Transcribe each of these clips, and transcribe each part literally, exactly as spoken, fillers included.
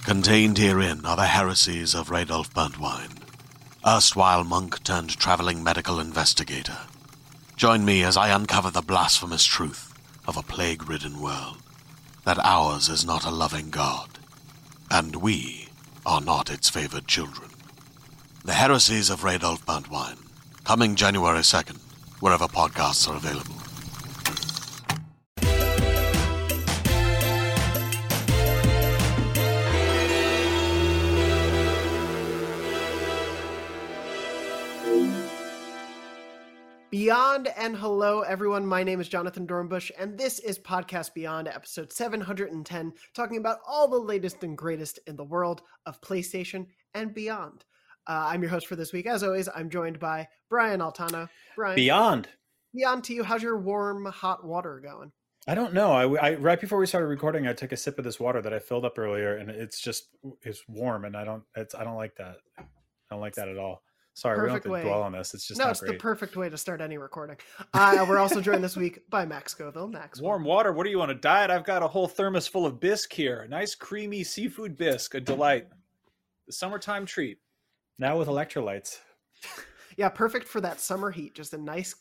Contained herein are the heresies of Radolf Burntwine, erstwhile monk turned traveling medical investigator. Join me as I uncover the blasphemous truth of a plague-ridden world, that ours is not a loving God, and we are not its favored children. The heresies of Radolf Burntwine, coming January second, wherever podcasts are available. Beyond and hello, everyone. My name is Jonathan Dornbush, and this is Podcast Beyond, episode seven hundred ten, talking about all the latest and greatest in the world of PlayStation and beyond. Uh, I'm your host for this week. As always, I'm joined by Brian Altano. Brian. Beyond. Beyond to you. How's your warm, hot water going? I don't know. I, I right before we started recording, I took a sip of this water that I filled up earlier, and it's just it's warm, and I don't it's I don't like that. I don't like that at all. Sorry, Perfect we don't have to way. dwell on this. It's just no, not it's great. the perfect way to start any recording. Uh, we're also joined this week by Max Scoville. Max, warm water. What are you on a diet? I've got a whole thermos full of bisque here. A nice creamy seafood bisque, a delight. The summertime treat. Now with electrolytes. Yeah, perfect for that summer heat. Just a nice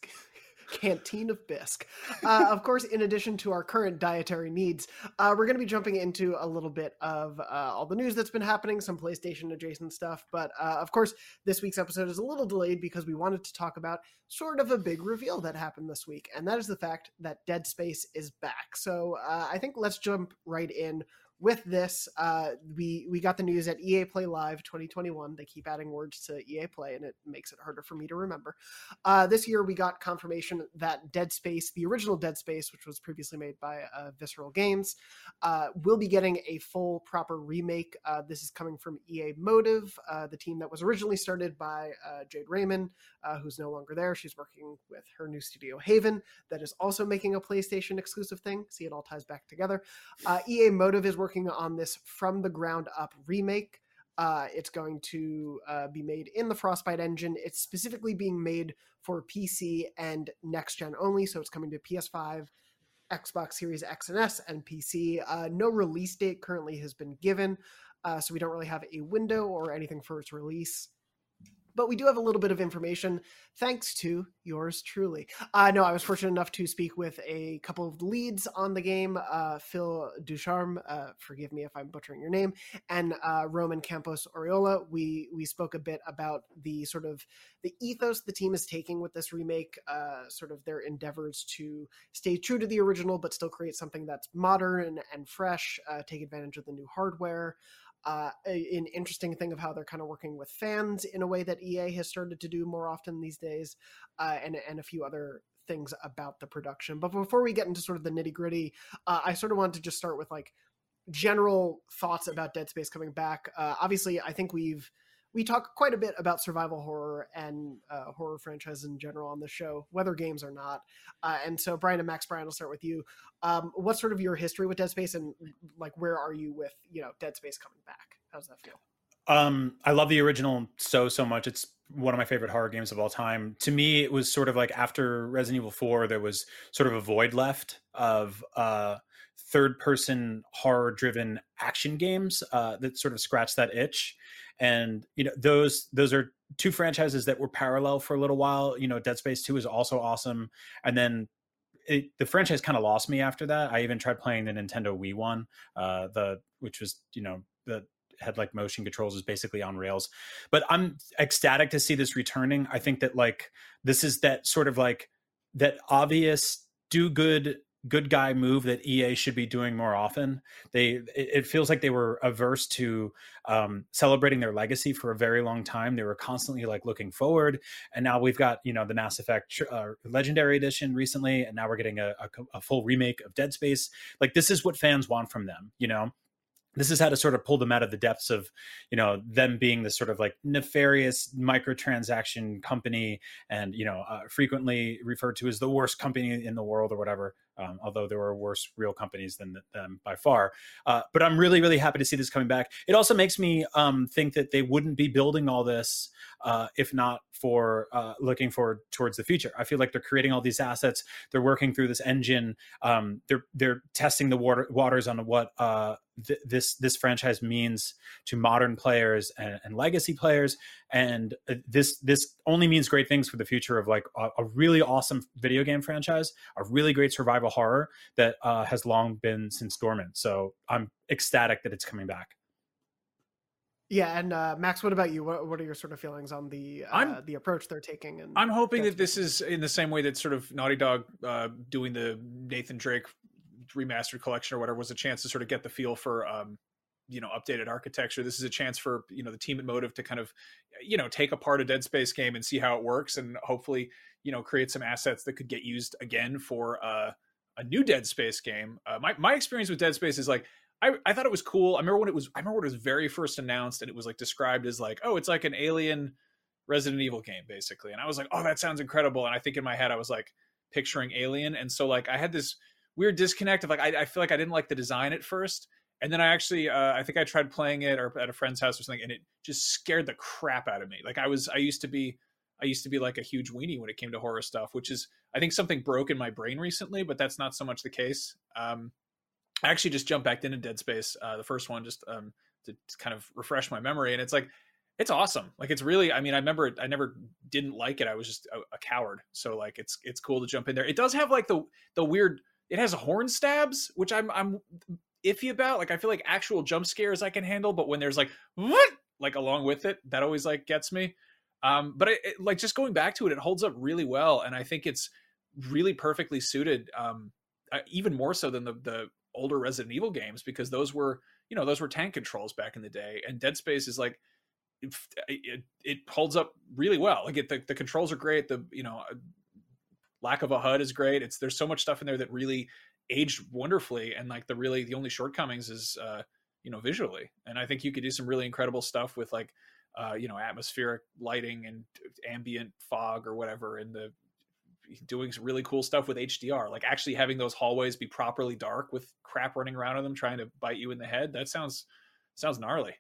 canteen of bisque. Uh, of course, in addition to our current dietary needs, uh, we're going to be jumping into a little bit of uh, all the news that's been happening, some PlayStation adjacent stuff. But uh, of course, this week's episode is a little delayed because we wanted to talk about sort of a big reveal that happened this week. And that is the fact that Dead Space is back. So uh, I think let's jump right in. With this, uh, we we got the news at E A Play Live twenty twenty-one. They keep adding words to E A Play, and it makes it harder for me to remember. Uh, this year, we got confirmation that Dead Space, the original Dead Space, which was previously made by uh, Visceral Games, uh, will be getting a full, proper remake. Uh, this is coming from E A Motive, uh, the team that was originally started by uh, Jade Raymond, uh, who's no longer there. She's working with her new studio, Haven, that is also making a PlayStation exclusive thing. See, it all ties back together. Uh, E A Motive is working working on this from the ground up remake. Uh, it's going to uh, be made in the Frostbite engine. It's specifically being made for P C and next gen only. So it's coming to P S five, Xbox Series X and S, and P C. Uh, no release date currently has been given. Uh, so we don't really have a window or anything for its release. But we do have a little bit of information thanks to yours truly. Uh, no, I was fortunate enough to speak with a couple of leads on the game, uh, Phil Ducharme, uh, forgive me if I'm butchering your name, and uh, Roman Campos Oriola. We we spoke a bit about the sort of the ethos the team is taking with this remake, uh, sort of their endeavors to stay true to the original, but still create something that's modern and, and fresh, uh, take advantage of the new hardware. Uh, an interesting thing of how they're kind of working with fans in a way that E A has started to do more often these days, uh, and, and a few other things about the production. But before we get into sort of the nitty gritty, uh, I sort of wanted to just start with like general thoughts about Dead Space coming back. Uh, obviously, I think we've we talk quite a bit about survival horror and uh, horror franchises in general on the show, whether games or not. Uh, and so, Brian and Max, Brian, I'll start with you. Um, what's sort of your history with Dead Space, and like where are you with you know Dead Space coming back? How does that feel? Um, I love the original so so much. It's one of my favorite horror games of all time. To me, it was sort of like after Resident Evil four, there was sort of a void left of uh, third person horror driven action games uh, that sort of scratched that itch. And, you know, those those are two franchises that were parallel for a little while. You know, Dead Space two is also awesome. And then it, the franchise kind of lost me after that. I even tried playing the Nintendo Wii one, uh, the which was, you know, the had like motion controls, is basically on rails. But I'm ecstatic to see this returning. I think that like this is that sort of like that obvious do good good guy move that E A should be doing more often. They, it, it feels like they were averse to um, celebrating their legacy for a very long time. They were constantly like looking forward. And now we've got, you know, the Mass Effect uh, Legendary Edition recently. And now we're getting a, a, a full remake of Dead Space. Like this is what fans want from them, you know? This is how to sort of pull them out of the depths of, you know, them being this sort of like nefarious microtransaction company and, you know, uh, frequently referred to as the worst company in the world or whatever. Um, although there were worse real companies than them by far. Uh, but I'm really, really happy to see this coming back. It also makes me um, think that they wouldn't be building all this uh, if not for uh, looking forward towards the future. I feel like they're creating all these assets. They're working through this engine. Um, they're they're testing the water waters on what uh, th- this this franchise means to modern players and, and legacy players, and this this only means great things for the future of like a, a really awesome video game franchise, a really great survival horror that uh, has long been since dormant. So I'm ecstatic that it's coming back. Yeah, and uh, Max, what about you? What, what are your sort of feelings on the uh, the approach they're taking? And I'm hoping that this is in the same way that sort of Naughty Dog uh, doing the Nathan Drake remastered collection or whatever was a chance to sort of get the feel for um, you know, updated architecture. This is a chance for, you know, the team at Motive to kind of, you know, take apart a Dead Space game and see how it works, and hopefully, you know, create some assets that could get used again for uh, a new Dead Space game. Uh, my my experience with Dead Space is like, I, I thought it was cool. I remember when it was, I remember when it was very first announced, and it was like described as like, oh, it's like an Alien Resident Evil game, basically. And I was like, oh, that sounds incredible. And I think in my head, I was like picturing Alien. And so like, I had this weird disconnect of like, I, I feel like I didn't like the design at first. And then I actually, uh, I think I tried playing it or at a friend's house or something, and it just scared the crap out of me. Like I was, I used to be, I used to be like a huge weenie when it came to horror stuff, which is, I think something broke in my brain recently, but that's not so much the case. Um, I actually just jumped back into Dead Space, uh, the first one, just um, to, to kind of refresh my memory. And it's like, it's awesome. Like, it's really, I mean, I remember it, I never didn't like it. I was just a, a coward. So like, it's, it's cool to jump in there. It does have like the, the weird, it has horn stabs, which I'm, I'm iffy about. Like, I feel like actual jump scares I can handle, but when there's like, what, like along with it, that always like gets me. Um, but it, it, like just going back to it, it holds up really well. And I think it's really perfectly suited, um, uh, even more so than the, the, older Resident Evil games, because those were, you know, those were tank controls back in the day, and Dead Space is like, it, it, it holds up really well. Like it, the, the controls are great. The, you know, lack of a H U D is great. It's, there's so much stuff in there that really aged wonderfully. And like the really, the only shortcomings is, uh, you know, visually. And I think you could do some really incredible stuff with like, uh, you know, atmospheric lighting and ambient fog or whatever, and the, doing some really cool stuff with H D R, like actually having those hallways be properly dark with crap running around in them trying to bite you in the head. That sounds sounds gnarly.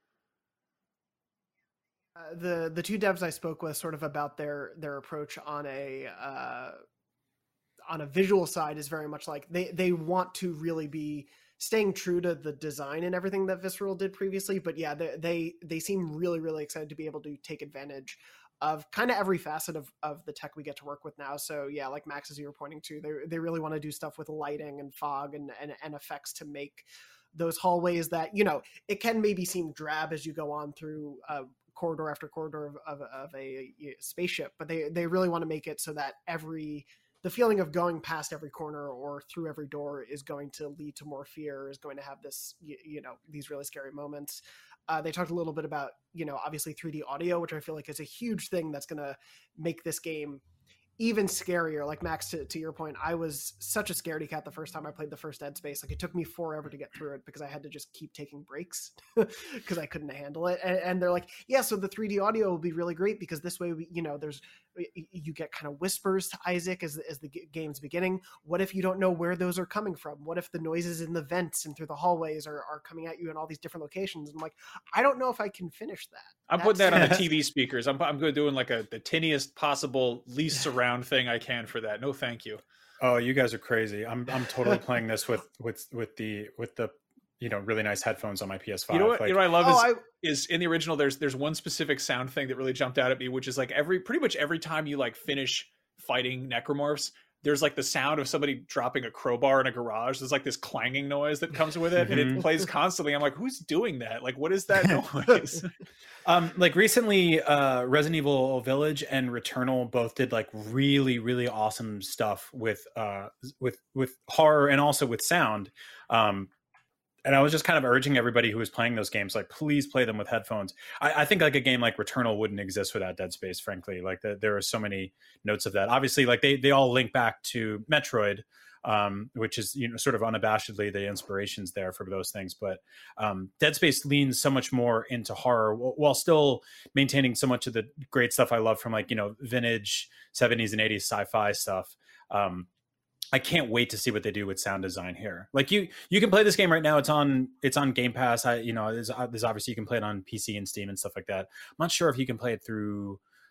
Uh, the the two devs I spoke with sort of about their their approach on a uh, on a visual side is very much like they they want to really be staying true to the design and everything that Visceral did previously, but yeah, they they, they seem really really excited to be able to take advantage of kind of every facet of, of the tech we get to work with now. So yeah, like Max, as you were pointing to, they they really want to do stuff with lighting and fog and, and, and effects to make those hallways that, you know, it can maybe seem drab as you go on through uh, corridor after corridor of, of, of a spaceship, but they, they really want to make it so that every, the feeling of going past every corner or through every door is going to lead to more fear, is going to have this, you, you know, these really scary moments. Uh, they talked a little bit about, you know, obviously three D audio, which I feel like is a huge thing that's going to make this game even scarier. Like Max, to, to your point, I was such a scaredy cat the first time I played the first Dead Space. Like it took me forever to get through it because I had to just keep taking breaks because I couldn't handle it. And, and they're like, yeah, so the three D audio will be really great because this way, we, you know, there's, you get kind of whispers to Isaac as, as the game's beginning. What if you don't know where those are coming from? What if the noises in the vents and through the hallways are, are coming at you in all these different locations? And I'm like, I don't know if I can finish that. I'm That's, putting that on the T V speakers. I'm I'm going doing like a the tinniest possible, least surround thing I can for that. No, thank you. Oh, you guys are crazy. I'm I'm totally playing this with with with the with the you know really nice headphones on my P S five. You know what? Like, you know what I love oh, is I... is in the original. There's there's one specific sound thing that really jumped out at me, which is like every pretty much every time you like finish fighting necromorphs, there's like the sound of somebody dropping a crowbar in a garage. There's like this clanging noise that comes with it, and it plays constantly. I'm like, who's doing that? Like, what is that noise? um, like recently, uh, Resident Evil Village and Returnal both did like really, really awesome stuff with uh, with with horror and also with sound. Um, And I was just kind of urging everybody who was playing those games, like, please play them with headphones. I, I think like a game like Returnal wouldn't exist without Dead Space, frankly. Like the, there are so many notes of that. Obviously, like they they all link back to Metroid, um, which is, you know, sort of unabashedly the inspirations there for those things. But um, Dead Space leans so much more into horror while still maintaining so much of the great stuff I love from like, you know, vintage seventies and eighties sci-fi stuff. Um, I can't wait to see what they do with sound design here. Like you, you can play this game right now. It's on, it's on Game Pass. I, you know, there's, there's obviously you can play it on P C and Steam and stuff like that. I'm not sure if you can play it through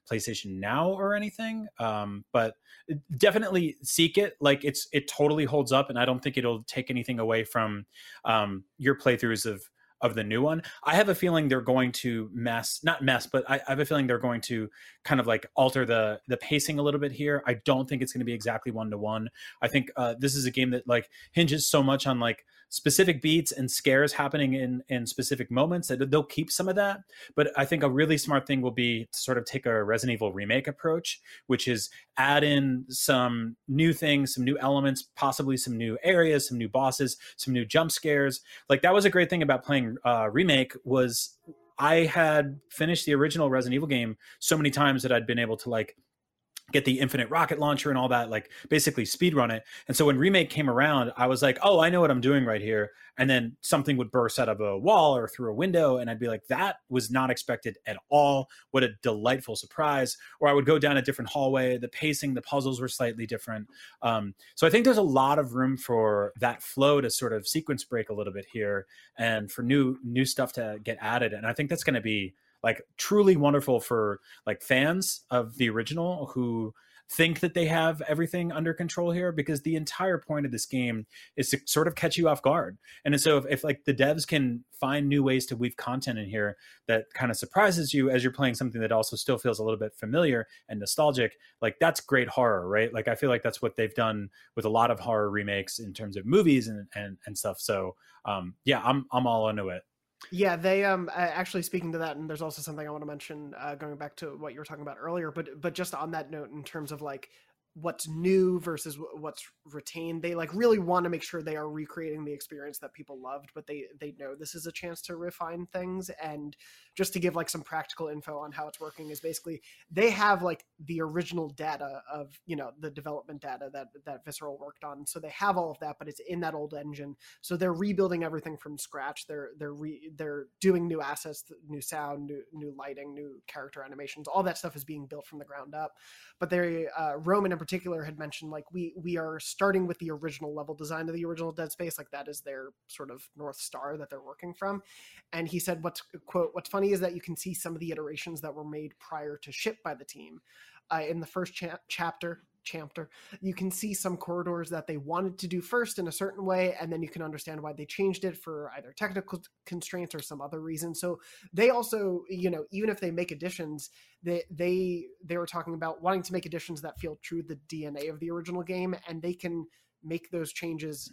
PlayStation Now or anything. Um, but definitely seek it. Like it's it totally holds up, and I don't think it'll take anything away from um, your playthroughs of of the new one. I have a feeling they're going to mess, not mess, but I, I have a feeling they're going to kind of like alter the the pacing a little bit here. I don't think it's going to be exactly one to one. I think uh, this is a game that like hinges so much on like specific beats and scares happening in in specific moments that they'll keep some of that. But I think a really smart thing will be to sort of take a Resident Evil remake approach, which is add in some new things, some new elements, possibly some new areas, some new bosses, some new jump scares. Like that was a great thing about playing uh, remake was I had finished the original Resident Evil game so many times that I'd been able to like get the infinite rocket launcher and all that, like basically speed run it. And so when remake came around, I was like, oh, I know what I'm doing right here. And then something would burst out of a wall or through a window. And I'd be like, that was not expected at all. What a delightful surprise. Or I would go down a different hallway. The pacing, the puzzles were slightly different. Um, so I think there's a lot of room for that flow to sort of sequence break a little bit here and for new, new stuff to get added. And I think that's going to be like truly wonderful for like fans of the original who think that they have everything under control here, because the entire point of this game is to sort of catch you off guard. And so if, if like the devs can find new ways to weave content in here that kind of surprises you as you're playing something that also still feels a little bit familiar and nostalgic, like that's great horror, right? Like I feel like that's what they've done with a lot of horror remakes in terms of movies and and, and stuff. So um yeah, I'm I'm all into it. Yeah, they um actually, speaking to that, and there's also something I want to mention uh, going back to what you were talking about earlier, but but just on that note, in terms of like what's new versus what's retained, they like really want to make sure they are recreating the experience that people loved, but they they know this is a chance to refine things. And just to give like some practical info on how it's working is basically they have like the original data of, you know, the development data that that Visceral worked on, so they have all of that, but it's in that old engine. So they're rebuilding everything from scratch. They're they're re, they're doing new assets, new sound, new new lighting, new character animations. All that stuff is being built from the ground up. But they uh, Roman in particular had mentioned like we we are starting with the original level design of the original Dead Space. Like that is their sort of North Star that they're working from. And he said, what's quote what's funny is that you can see some of the iterations that were made prior to ship by the team. Uh, in the first cha- chapter chapter you can see some corridors that they wanted to do first in a certain way, and then you can understand why they changed it for either technical constraints or some other reason. So they also, you know, even if they make additions, they they they were talking about wanting to make additions that feel true to the D N A of the original game, and they can make those changes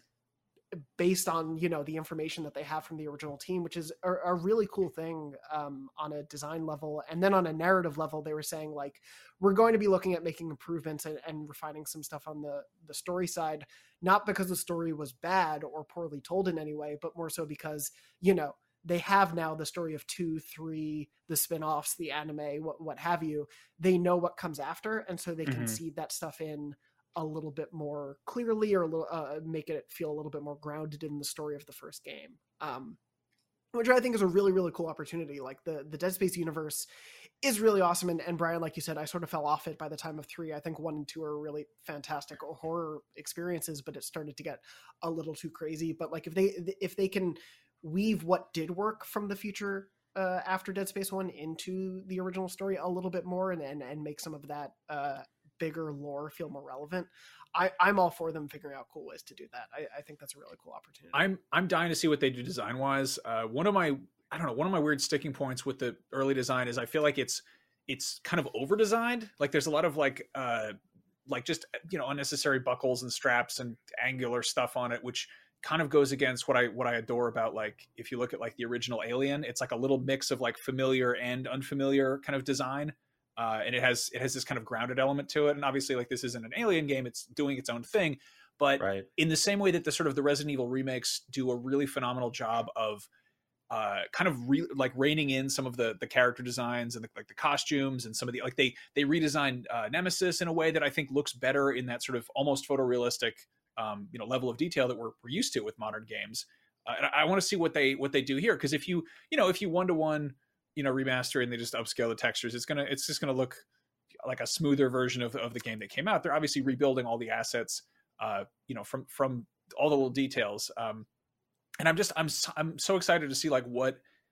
based on, you know, the information that they have from the original team, which is a, a really cool thing um, on a design level. And then on a narrative level, they were saying like, we're going to be looking at making improvements and, and refining some stuff on the, the story side, not because the story was bad or poorly told in any way, but more so because, you know, they have now the story of two, three, the spin-offs, the anime, what, what have you. They know what comes after. And so they can Mm-hmm. seed that stuff in a little bit more clearly, or a little, uh, make it feel a little bit more grounded in the story of the first game. Um, which I think is a really, really cool opportunity. Like the, the Dead Space universe is really awesome. And, and Brian, like you said, I sort of fell off it by the time of three. I think one and two are really fantastic horror experiences, but it started to get a little too crazy. But like if they, if they can weave what did work from the future uh, after Dead Space one into the original story a little bit more, and, and, and make some of that uh, bigger lore feel more relevant, I, I'm all for them figuring out cool ways to do that. I, I think that's a really cool opportunity. I'm I'm dying to see what they do design wise. Uh, one of my I don't know one of my weird sticking points with the early design is I feel like it's it's kind of over designed. Like there's a lot of like uh like just, you know, unnecessary buckles and straps and angular stuff on it, which kind of goes against what I what I adore about, like, if you look at like the original Alien, it's like a little mix of like familiar and unfamiliar kind of design. Uh, and it has it has this kind of grounded element to it. And obviously, like, this isn't an Alien game; it's doing its own thing. But Right. in the same way that the sort of the Resident Evil remakes do a really phenomenal job of uh, kind of re- like reining in some of the the character designs and the, like the costumes and some of the like they they redesigned uh, Nemesis in a way that I think looks better in that sort of almost photorealistic um, you know level of detail that we're we're used to with modern games. Uh, and I, I want to see what they what they do here, because if you you know if you one to one you know remaster and they just upscale the textures, it's gonna it's just gonna look like a smoother version of of the game that came out. They're obviously rebuilding all the assets uh you know from from all the little details, um and i'm just i'm i'm so excited to see like what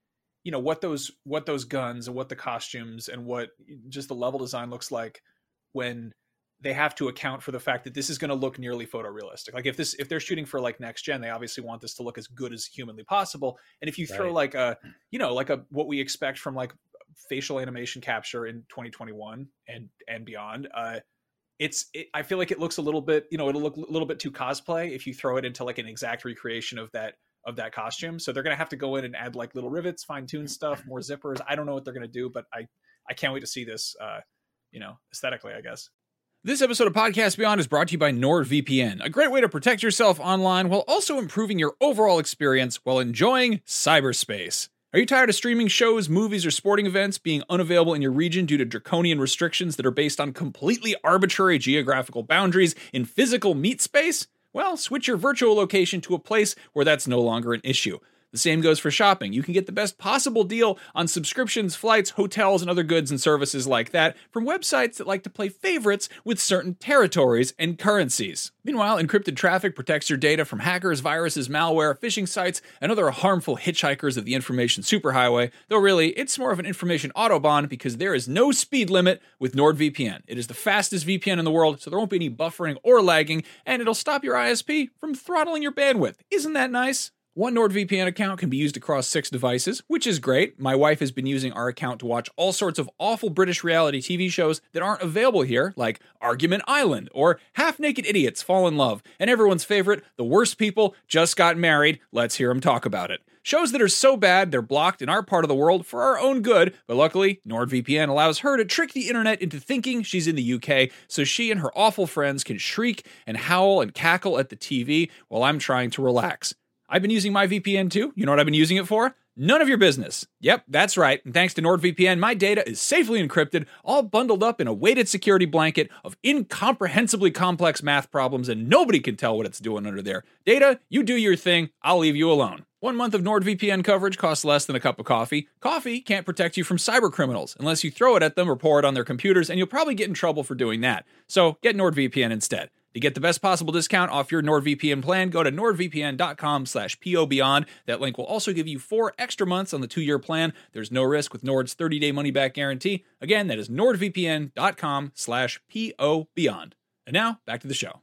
you know, what those what those guns and what the costumes and what just the level design looks like when they have to account for the fact that this is going to look nearly photorealistic. Like if this, if they're shooting for like next gen, they obviously want this to look as good as humanly possible. And if you throw right. like a, you know, like a, what we expect from like facial animation capture in twenty twenty-one and, and beyond, uh, it's, it, I feel like it looks a little bit, you know, it'll look a little bit too cosplay if you throw it into like an exact recreation of that, of that costume. So they're going to have to go in and add like little rivets, fine tune stuff, more zippers. I don't know what they're going to do, but I, I can't wait to see this, uh, you know, aesthetically, I guess. This episode of Podcast Beyond is brought to you by NordVPN, a great way to protect yourself online while also improving your overall experience while enjoying cyberspace. Are you tired of streaming shows, movies, or sporting events being unavailable in your region due to draconian restrictions that are based on completely arbitrary geographical boundaries in physical meat space? Well, switch your virtual location to a place where that's no longer an issue. The same goes for shopping. You can get the best possible deal on subscriptions, flights, hotels, and other goods and services like that from websites that like to play favorites with certain territories and currencies. Meanwhile, encrypted traffic protects your data from hackers, viruses, malware, phishing sites, and other harmful hitchhikers of the information superhighway, though really, it's more of an information autobahn because there is no speed limit with NordVPN. It is the fastest V P N in the world, so there won't be any buffering or lagging, and it'll stop your I S P from throttling your bandwidth. Isn't that nice? One NordVPN account can be used across six devices, which is great. My wife has been using our account to watch all sorts of awful British reality T V shows that aren't available here, like Argument Island or Half Naked Idiots Fall in Love, and everyone's favorite, The Worst People Just Got Married. Let's hear them talk about it. Shows that are so bad they're blocked in our part of the world for our own good, but luckily, NordVPN allows her to trick the internet into thinking she's in the U K, so she and her awful friends can shriek and howl and cackle at the T V while I'm trying to relax. I've been using my V P N too. You know what I've been using it for? None of your business. Yep, that's right. And thanks to NordVPN, my data is safely encrypted, all bundled up in a weighted security blanket of incomprehensibly complex math problems, and nobody can tell what it's doing under there. Data, you do your thing. I'll leave you alone. One month of NordVPN coverage costs less than a cup of coffee. Coffee can't protect you from cyber criminals unless you throw it at them or pour it on their computers, and you'll probably get in trouble for doing that. So get NordVPN instead. To get the best possible discount off your NordVPN plan, go to nordvpn.com slash pobeyond. That link will also give you four extra months on the two-year plan. There's no risk with Nord's thirty-day money-back guarantee. Again, that is nordvpn.com slash pobeyond. And now, back to the show.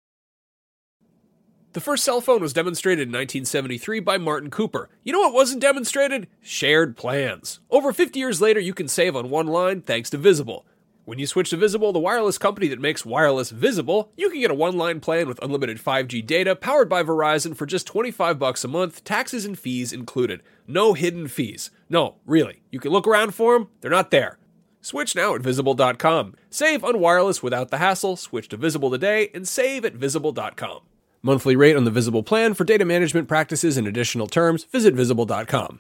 The first cell phone was demonstrated in nineteen seventy-three by Martin Cooper. You know what wasn't demonstrated? Shared plans. Over fifty years later, you can save on one line thanks to Visible. When you switch to Visible, the wireless company that makes wireless visible, you can get a one-line plan with unlimited five G data powered by Verizon for just twenty-five bucks a month, taxes and fees included. No hidden fees. No, really. You can look around for them. They're not there. Switch now at visible dot com. Save on wireless without the hassle. Switch to Visible today and save at visible dot com. Monthly rate on the Visible plan for data management practices and additional terms. Visit visible dot com.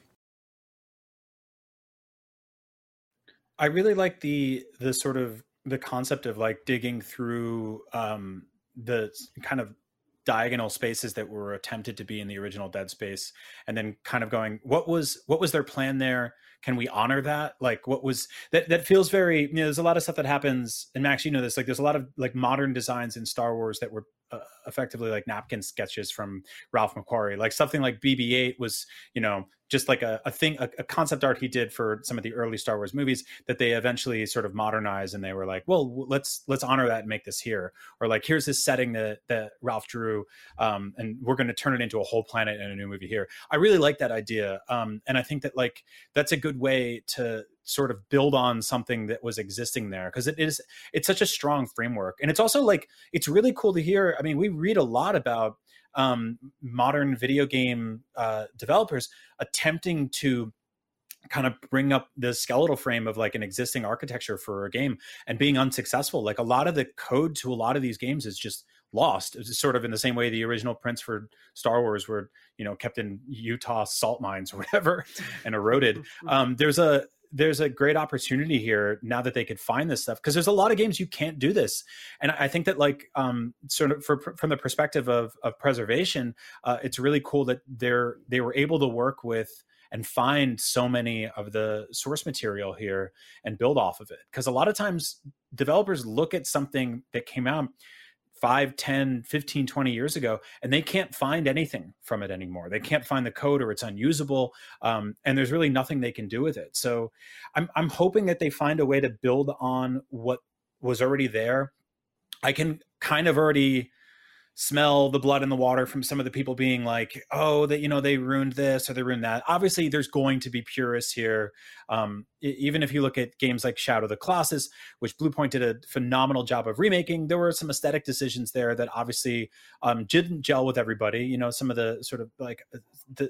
I really like the the sort of the concept of like digging through um, the kind of diagonal spaces that were attempted to be in the original Dead Space, and then kind of going, what was what was their plan there? Can we honor that? Like, what was that? That feels very, you know, there's a lot of stuff that happens, and Max, you know this. Like, there's a lot of like modern designs in Star Wars that were uh, effectively like napkin sketches from Ralph McQuarrie. Like something like B B eight was, you know, just like a, a thing, a, a concept art he did for some of the early Star Wars movies that they eventually sort of modernized, and they were like, well, let's let's honor that and make this here. Or like, here's this setting that that Ralph drew, um, and we're going to turn it into a whole planet in a new movie here. I really like that idea, um, and I think that like that's a good way to sort of build on something that was existing there, because it is it's such a strong framework. And it's also like, it's really cool to hear. I mean, we read a lot about um, modern video game uh, developers attempting to kind of bring up the skeletal frame of like an existing architecture for a game and being unsuccessful. Like a lot of the code to a lot of these games is just lost. It's sort of in the same way the original prints for Star Wars were, you know, kept in Utah salt mines or whatever and eroded. Um, there's a there's a great opportunity here now that they could find this stuff, because there's a lot of games you can't do this. And I think that like um, sort of for, from the perspective of, of preservation, uh, it's really cool that they're they were able to work with and find so many of the source material here and build off of it. Because a lot of times developers look at something that came out five, ten, fifteen, twenty years ago, and they can't find anything from it anymore. They can't find the code, or it's unusable. Um, and there's really nothing they can do with it. So I'm, I'm hoping that they find a way to build on what was already there. I can kind of already smell the blood in the water from some of the people being like, oh, that, you know, they ruined this or they ruined that. Obviously there's going to be purists here. Um, even if you look at games like Shadow of the Colossus, which Bluepoint did a phenomenal job of remaking, there were some aesthetic decisions there that obviously um, didn't gel with everybody. You know, some of the sort of like the,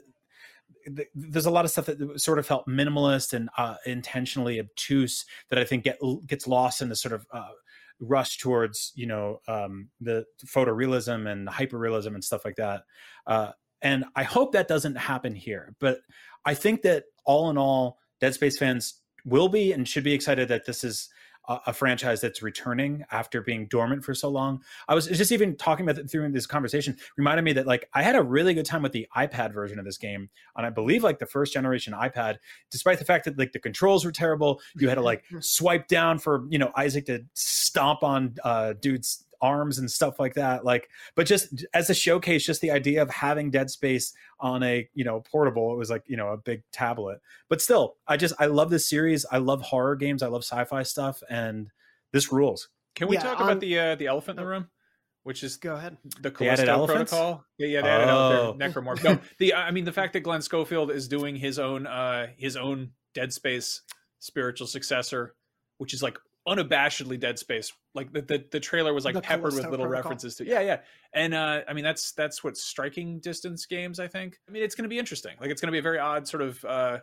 the there's a lot of stuff that sort of felt minimalist and uh, intentionally obtuse that I think get, gets lost in the sort of uh, rush towards, you know, um, the photorealism and hyperrealism and stuff like that. Uh, and I hope that doesn't happen here. But I think that all in all, Dead Space fans will be and should be excited that this is a, a franchise that's returning after being dormant for so long. I was just even talking about it through this conversation, reminded me that like I had a really good time with the iPad version of this game on, I believe, like the first generation iPad, despite the fact that like the controls were terrible. You had to like swipe down for, you know, Isaac to stomp on uh, dudes' arms and stuff like that. Like, but just as a showcase, just the idea of having Dead Space on a, you know, portable, it was like, you know, a big tablet. But still, I just, I love this series. I love horror games. I love sci-fi stuff, and this rules. Can we Yeah, talk um, about the uh, the elephant in the room, which is Go ahead. the They added Callisto elephants? Protocol? Yeah, yeah, they added Oh. elephant necromorph. No, the I mean the fact that Glenn Schofield is doing his own uh his own Dead Space spiritual successor, which is like unabashedly Dead Space. Like the the, the trailer was like The peppered with Callisto little Protocol. references to yeah, yeah. And uh I mean that's that's what striking distance games, I think. I mean it's going to be interesting. Like it's going to be a very odd sort of uh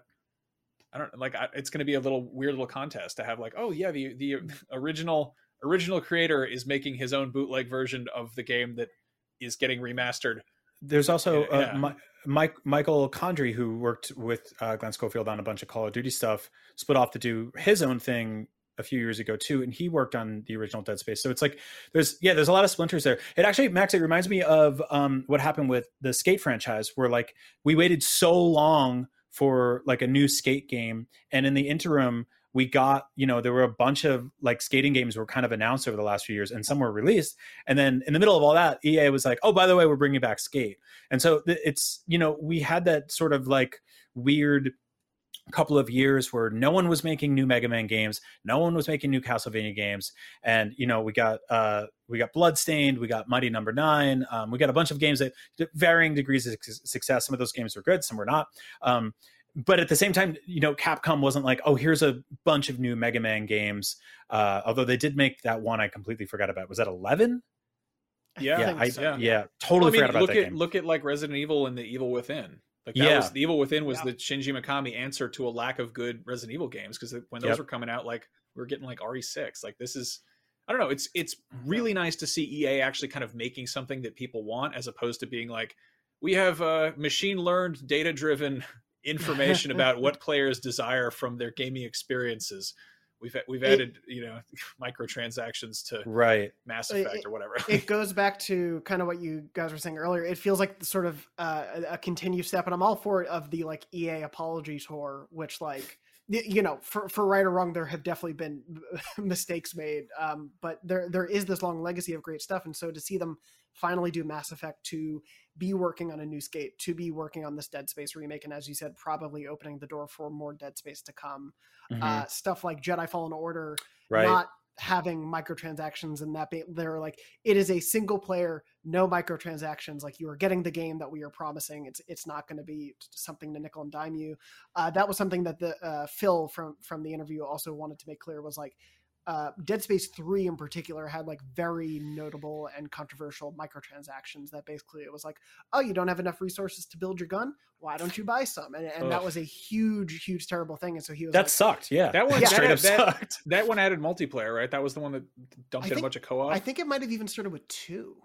I don't like I, it's going to be a little weird little contest to have like, oh yeah, the the original original creator is making his own bootleg version of the game that is getting remastered. There's also Yeah, uh, yeah. Mi- Mike Michael Condrey, who worked with uh, Glenn Schofield on a bunch of Call of Duty stuff, split off to do his own thing a few years ago too, and he worked on the original Dead Space. So it's like there's yeah, there's a lot of splinters there. It actually, Max, it reminds me of um, what happened with the Skate franchise, where like we waited so long for like a new Skate game, and in the interim we got, you know, there were a bunch of like skating games were kind of announced over the last few years, and some were released. And then in the middle of all that, E A was like, oh, by the way, we're bringing back Skate. And so th- it's, you know, we had that sort of like weird couple of years where no one was making new Mega Man games, no one was making new Castlevania games, and you know we got uh we got Bloodstained, we got Mighty Number Nine, um, we got a bunch of games that varying degrees of success. Some of those games were good, some were not. Um, but at the same time, you know, Capcom wasn't like, oh, here's a bunch of new Mega Man games. Uh, although they did make that one I completely forgot about. Was that eleven? Yeah, Yeah, think I, so. yeah, yeah. totally Well, I mean, forgot about look that at game. look at like Resident Evil and the Evil Within. Like that Yeah. was the Evil Within was Yeah. the Shinji Mikami answer to a lack of good Resident Evil games, because when those Yep. were coming out, like we were getting like R E six. Like this is, I don't know. It's it's really nice to see E A actually kind of making something that people want, as opposed to being like, we have uh, machine learned, data driven information about what players desire from their gaming experiences. We've we've It- added you know microtransactions to Right. Mass It- Effect or whatever. It goes back to kind of what you guys were saying earlier. It feels like the sort of uh, a a continued step, and I'm all for it, of the like E A apology tour, which like y- you know, for for right or wrong, there have definitely been mistakes made, um, but there there is this long legacy of great stuff, and so to see them finally do Mass Effect, to be working on a new Skate, to be working on this Dead Space remake, and as you said, probably opening the door for more Dead Space to come. Mhm. Uh, stuff like Jedi Fallen Order, Right. not having microtransactions, and that be, they're like, it is a single player, no microtransactions. Like, you are getting the game that we are promising. It's it's not going to be something to nickel and dime you. Uh, that was something that the uh, Phil from from the interview also wanted to make clear, was like, uh, Dead Space three in particular had like very notable and controversial microtransactions that basically it was like, oh, you don't have enough resources to build your gun? Why don't you buy some? And, and that Ugh. was a huge, huge, terrible thing. And so he was That like, sucked. Yeah. That one Yeah. straight up that, that, sucked. that one added multiplayer, right? That was the one that dumped I in a think- bunch of co-op. I think it might have even started with two.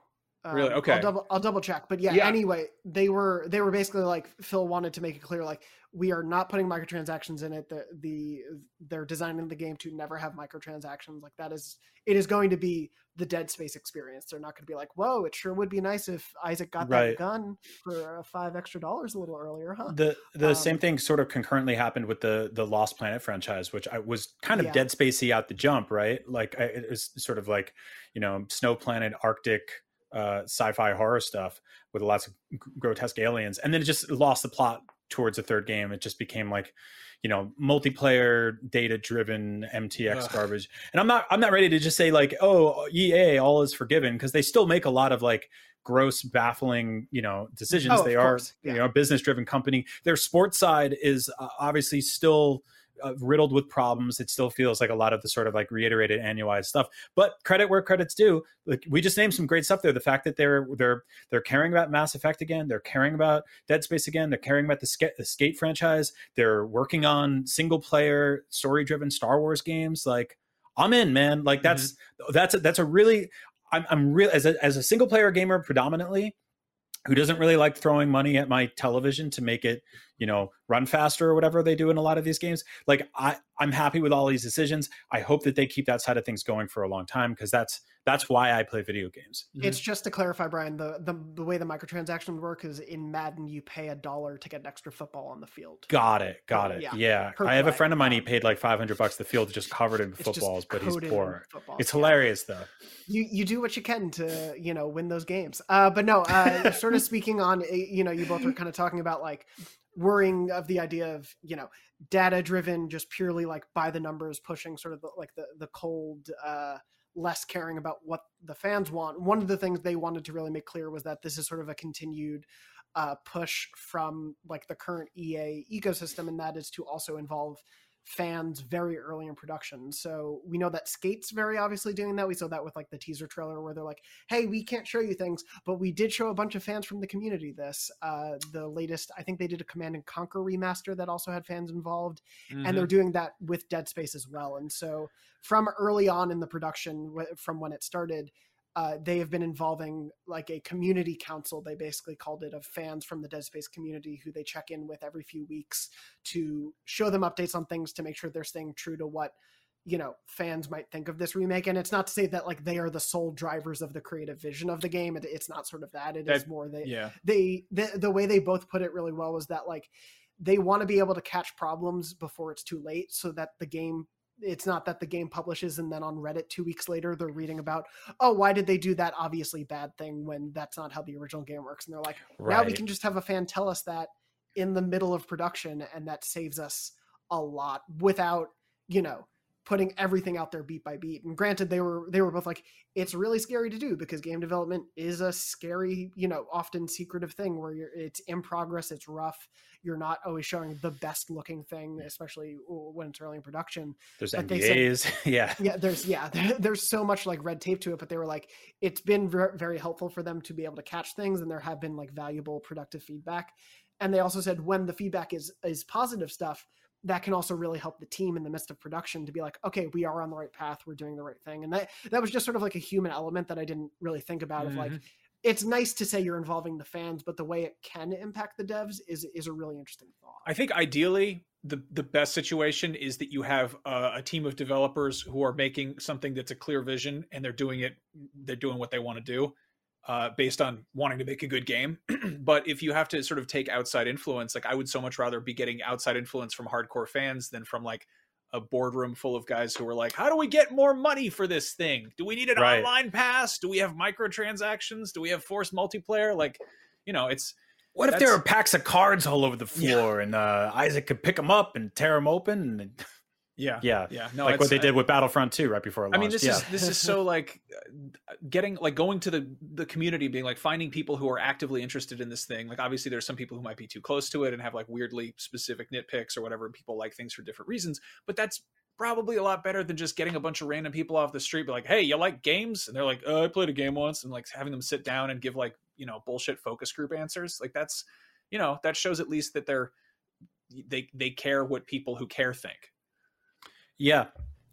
Um, Really? Okay. I'll double I'll double check. But yeah, Yeah. anyway, they were they were basically like, Phil wanted to make it clear, like, we are not putting microtransactions in it. The the they're designing the game to never have microtransactions. Like, that is it is going to be the Dead Space experience. They're not going to be like, whoa, it sure would be nice if Isaac got that Right. gun for uh, five extra dollars a little earlier, huh? The the Um, same thing sort of concurrently happened with the the Lost Planet franchise, which I was kind of Yeah. Dead Spacey out the jump, right? Like I, it was sort of like, you know, Snow Planet, Arctic, uh, sci-fi horror stuff with lots of g- grotesque aliens, and then it just lost the plot towards the third game. It just became like, you know, multiplayer, data-driven M T X Ugh. garbage. And I'm not I'm not ready to just say like, oh, E A, all is forgiven, because they still make a lot of like gross, baffling, you know, decisions. Oh, of they are, course. Yeah. you know, a business-driven company. Their sports side is uh, obviously still uh, riddled with problems. It still feels like a lot of the sort of like reiterated annualized stuff. But credit where credit's due. Like, we just named some great stuff there. The fact that they're they're they're caring about Mass Effect again. They're caring about Dead Space again. They're caring about the, Sk- the Skate franchise. They're working on single-player, story-driven Star Wars games. Like, I'm in, man. Like, that's mm-hmm. that's a, that's a really. I'm, I'm real as a as a single player gamer predominantly, who doesn't really like throwing money at my television to make it, you know, run faster or whatever they do in a lot of these games. Like, I I'm happy with all these decisions. I hope that they keep that side of things going for a long time, because that's that's why I play video games. It's just to clarify, Brian, the, the the way the microtransactions work is in Madden, you pay a dollar to get an extra football on the field. Got it. Got it. Yeah. Yeah. Per I have a play. friend of mine, he Um, paid like five hundred bucks. The field just covered in It's just footballs, but he's coated poor. in footballs, It's yeah. hilarious though. You you do what you can to, you know, win those games. Uh, but no, uh, sort of speaking on, uh, you know, you both were kind of talking about like worrying of the idea of, you know, data driven, just purely like by the numbers, pushing sort of the, like the, the cold, uh, less caring about what the fans want. One of the things they wanted to really make clear was that this is sort of a continued uh, push from like the current E A ecosystem, and that is to also involve fans very early in production. So we know that Skate's very obviously doing that. We saw that with like the teaser trailer where they're like, hey, we can't show you things, but we did show a bunch of fans from the community this. Uh, the latest, I think they did a Command and Conquer remaster that also had fans involved, Mm-hmm. and they're doing that with Dead Space as well. And so from early on in the production, wh- from when it started, uh, they have been involving like a community council, they basically called it, of fans from the Dead Space community who they check in with every few weeks to show them updates on things, to make sure they're staying true to what, you know, fans might think of this remake. And it's not to say that like they are the sole drivers of the creative vision of the game. It, it's not sort of that. It is That- more they, Yeah. they the, the way they both put it really well was that like they want to be able to catch problems before it's too late, so that the game, it's not that the game publishes and then on Reddit two weeks later they're reading about, oh, why did they do that obviously bad thing, when that's not how the original game works. And they're like, now we Right. can just have a fan tell us that in the middle of production, and that saves us a lot without, you know, putting everything out there beat by beat. And granted, they were they were both like, it's really scary to do, because game development is a scary, you know, often secretive thing where you're it's in progress, it's rough, you're not always showing the best looking thing, especially when it's early in production. There's But they said- N D As. yeah. Yeah, there's yeah, there, there's so much like red tape to it, but they were like, it's been ver- very helpful for them to be able to catch things, and there have been like valuable, productive feedback. And they also said when the feedback is is positive stuff, that can also really help the team in the midst of production to be like, okay, we are on the right path, we're doing the right thing. And that that was just sort of like a human element that I didn't really think about. Of like, Mhm. it's nice to say you're involving the fans, but the way it can impact the devs is is a really interesting thought. I think ideally the the best situation is that you have a, a team of developers who are making something that's a clear vision, and they're doing it, they're doing what they want to do uh, based on wanting to make a good game. But if you have to sort of take outside influence, like I would so much rather be getting outside influence from hardcore fans than from like a boardroom full of guys who are like, how do we get more money for this thing? Do we need an Right. online pass? Do we have microtransactions? Do we have forced multiplayer? Like, you know, it's, What if That's- there were packs of cards all over the floor, and uh, Isaac could pick them up and tear them open? And, yeah, yeah. yeah. No, like it's- what they did with Battlefront two right before it launched. I mean, this yeah. is this is so like uh, getting like going to the the community, being like finding people who are actively interested in this thing. Like obviously, there's some people who might be too close to it and have like weirdly specific nitpicks or whatever. People like things for different reasons, but that's probably a lot better than just getting a bunch of random people off the street, be like, "Hey, you like games?" And they're like, "Oh, I played a game once," and like having them sit down and give like, you know, bullshit focus group answers. Like that's, you know, that shows at least that they're they they care what people who care think. Yeah.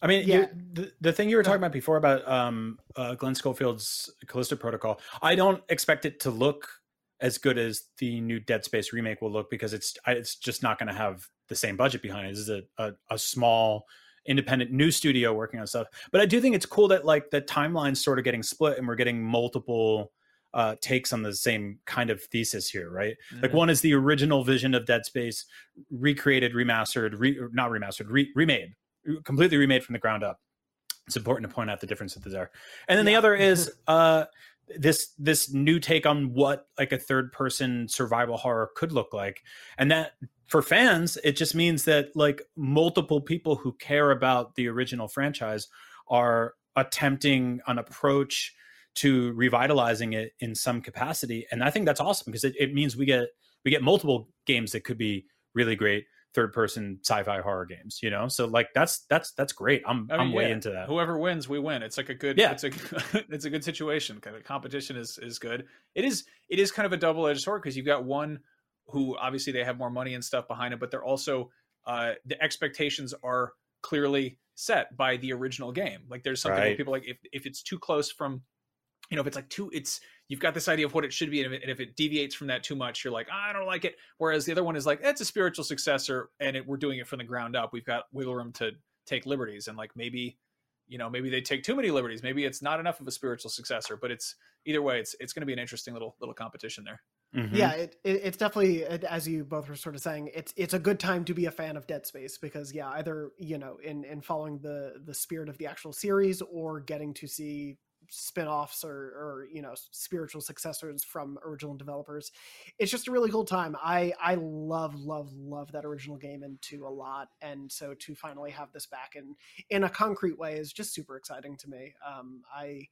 I mean, Yeah. you, the, the thing you were talking about before about um, uh, Glenn Schofield's Callisto Protocol, I don't expect it to look as good as the new Dead Space remake will look, because it's it's just not going to have the same budget behind it. This is a, a, a small independent new studio working on stuff. But I do think it's cool that like the timeline's sort of getting split and we're getting multiple uh, takes on the same kind of thesis here, right? Mm-hmm. Like one is the original vision of Dead Space, recreated, remastered, re, not remastered, re, remade, completely remade from the ground up. It's important to point out the differences there. And then yeah. the other is uh, this this new take on what like a third person survival horror could look like. And that for fans, it just means that like multiple people who care about the original franchise are attempting an approach to revitalizing it in some capacity. And I think that's awesome, because it, it means we get we get multiple games that could be really great third person sci-fi horror games, you know? So like that's that's that's great. I'm I mean, I'm way yeah. into that. Whoever wins, we win. It's like a good yeah. it's a it's a good situation. Kind of competition is is good. It is it is kind of a double-edged sword, because you've got one who obviously they have more money and stuff behind it, but they're also uh the expectations are clearly set by the original game. Like there's something right. where people like if if it's too close from, you know, if it's like too, it's, you've got this idea of what it should be. And if it, and if it deviates from that too much, you're like, oh, I don't like it. Whereas the other one is like, it's a spiritual successor and it, we're doing it from the ground up. We've got wiggle room to take liberties. And like, maybe, you know, maybe they take too many liberties. Maybe it's not enough of a spiritual successor, but it's either way, it's, it's going to be an interesting little, little competition there. Mm-hmm. Yeah, it, it, it's definitely, as you both were sort of saying, it's it's a good time to be a fan of Dead Space, because yeah, either, you know, in, in following the, the spirit of the actual series or getting to see spin-offs or, or you know spiritual successors from original developers, it's just a really cool time. I I love love love that original game and two a lot, and so to finally have this back in in a concrete way is just super exciting to me. Um, I.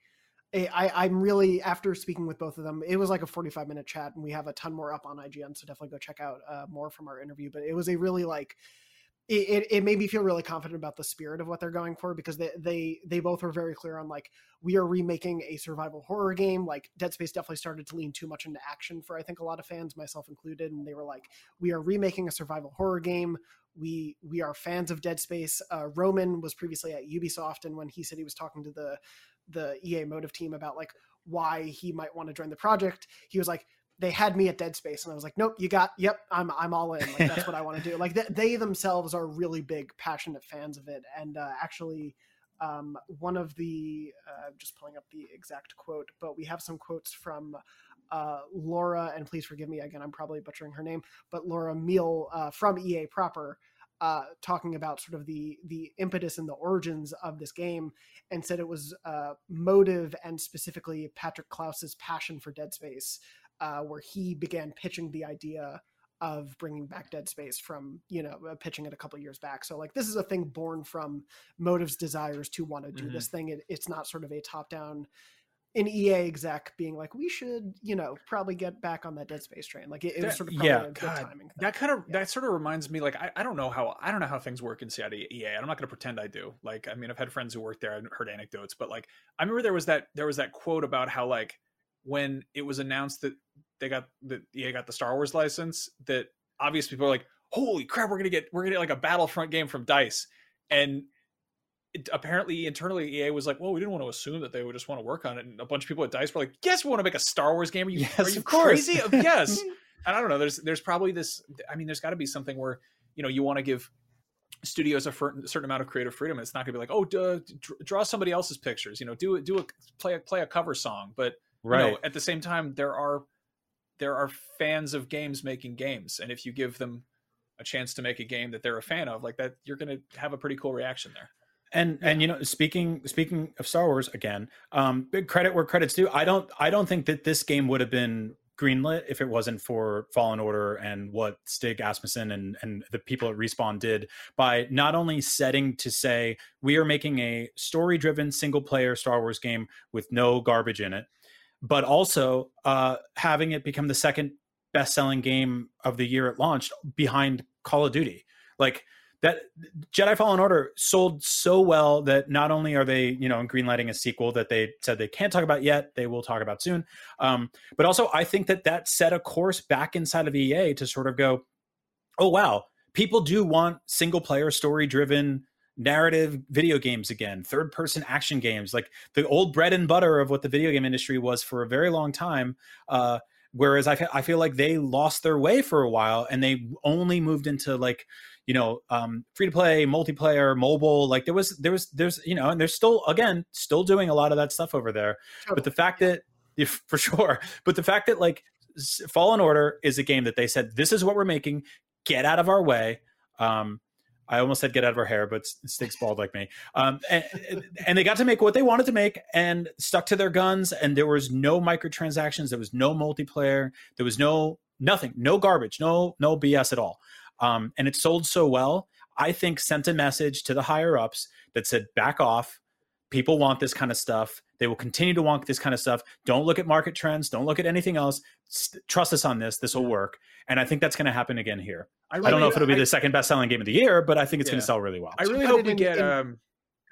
I, I'm really, after speaking with both of them, it was like a forty-five minute chat, and we have a ton more up on I G N, so definitely go check out uh, more from our interview. But it was a really like, it, it made me feel really confident about the spirit of what they're going for, because they, they, they both were very clear on like, we are remaking a survival horror game. Like Dead Space definitely started to lean too much into action for, I think, a lot of fans, myself included. And they were like, we are remaking a survival horror game. We, we are fans of Dead Space. Uh, Roman was previously at Ubisoft, and when he said he was talking to the, the E A Motive team about like why he might want to join the project, he was like, they had me at Dead Space, and I was like, nope, you got, yep, I'm, I'm all in. Like, that's what I want to do. Like th- they themselves are really big, passionate fans of it. And uh, actually um, one of the, uh, just pulling up the exact quote, but we have some quotes from uh, Laura, and please forgive me, again, I'm probably butchering her name, but Laura Meal uh, from E A proper, Uh, talking about sort of the the impetus and the origins of this game, and said it was uh, Motive and specifically Patrick Klaus's passion for Dead Space, uh, where he began pitching the idea of bringing back Dead Space from, you know, uh, pitching it a couple of years back. So like this is a thing born from Motive's desires to want to do mm-hmm. this thing. It, it's not sort of a top-down, an E A exec being like, we should, you know, probably get back on that Dead Space train. Like it, it was sort of probably yeah, God, a good timing thing. That kind of yeah. that sort of reminds me, like I, I don't know how I don't know how things work inside E A. I'm not going to pretend I do. Like I mean, I've had friends who work there. I've heard anecdotes, but like I remember there was that there was that quote about how like when it was announced that they got that E A got the Star Wars license, that obviously people are like, holy crap, we're gonna get we're gonna get like a Battlefront game from DICE, and It, apparently internally E A was like, well, we didn't want to assume that they would just want to work on it, and a bunch of people at DICE were like, yes, we want to make a Star Wars game. Are you, yes, are you crazy? Yes. And I don't know, there's there's probably this, I mean, there's got to be something where, you know, you want to give studios a certain amount of creative freedom. It's not gonna be like, oh, duh, draw somebody else's pictures, you know, do it do a play a play a cover song, but right. you know, at the same time there are there are fans of games making games, and if you give them a chance to make a game that they're a fan of like that, you're gonna have a pretty cool reaction there. And yeah. and you know, speaking speaking of Star Wars again, um, big credit where credit's due. I don't I don't think that this game would have been greenlit if it wasn't for Fallen Order and what Stig Asmussen and and the people at Respawn did by not only setting to say we are making a story-driven single-player Star Wars game with no garbage in it, but also uh, having it become the second best-selling game of the year at launch behind Call of Duty. Like. That Jedi Fallen Order sold so well that not only are they, you know, greenlighting a sequel that they said they can't talk about yet, they will talk about soon. Um, but also, I think that that set a course back inside of E A to sort of go, oh, wow, people do want single player story driven narrative video games again, third person action games, like the old bread and butter of what the video game industry was for a very long time. Uh, whereas I, I feel like they lost their way for a while and they only moved into like, you know, um, free to play, multiplayer, mobile. Like there was, there was, there's, you know, and they're still, again, still doing a lot of that stuff over there. Totally. But the fact that, if, for sure, but the fact that like Fallen Order is a game that they said, this is what we're making, get out of our way. Um, I almost said get out of our hair, but Stig's bald like me. Um, and, and they got to make what they wanted to make and stuck to their guns. And there was no microtransactions. There was no multiplayer. There was no, nothing, no garbage, no, no B S at all. Um, and it sold so well, I think sent a message to the higher ups that said, back off. People want this kind of stuff. They will continue to want this kind of stuff. Don't look at market trends. Don't look at anything else. St- trust us on this. This will work. And I think that's going to happen again here. I, really, I don't know if it'll be I, the second best-selling game of the year, but I think it's yeah. going to sell really well. I really hope we get. Um,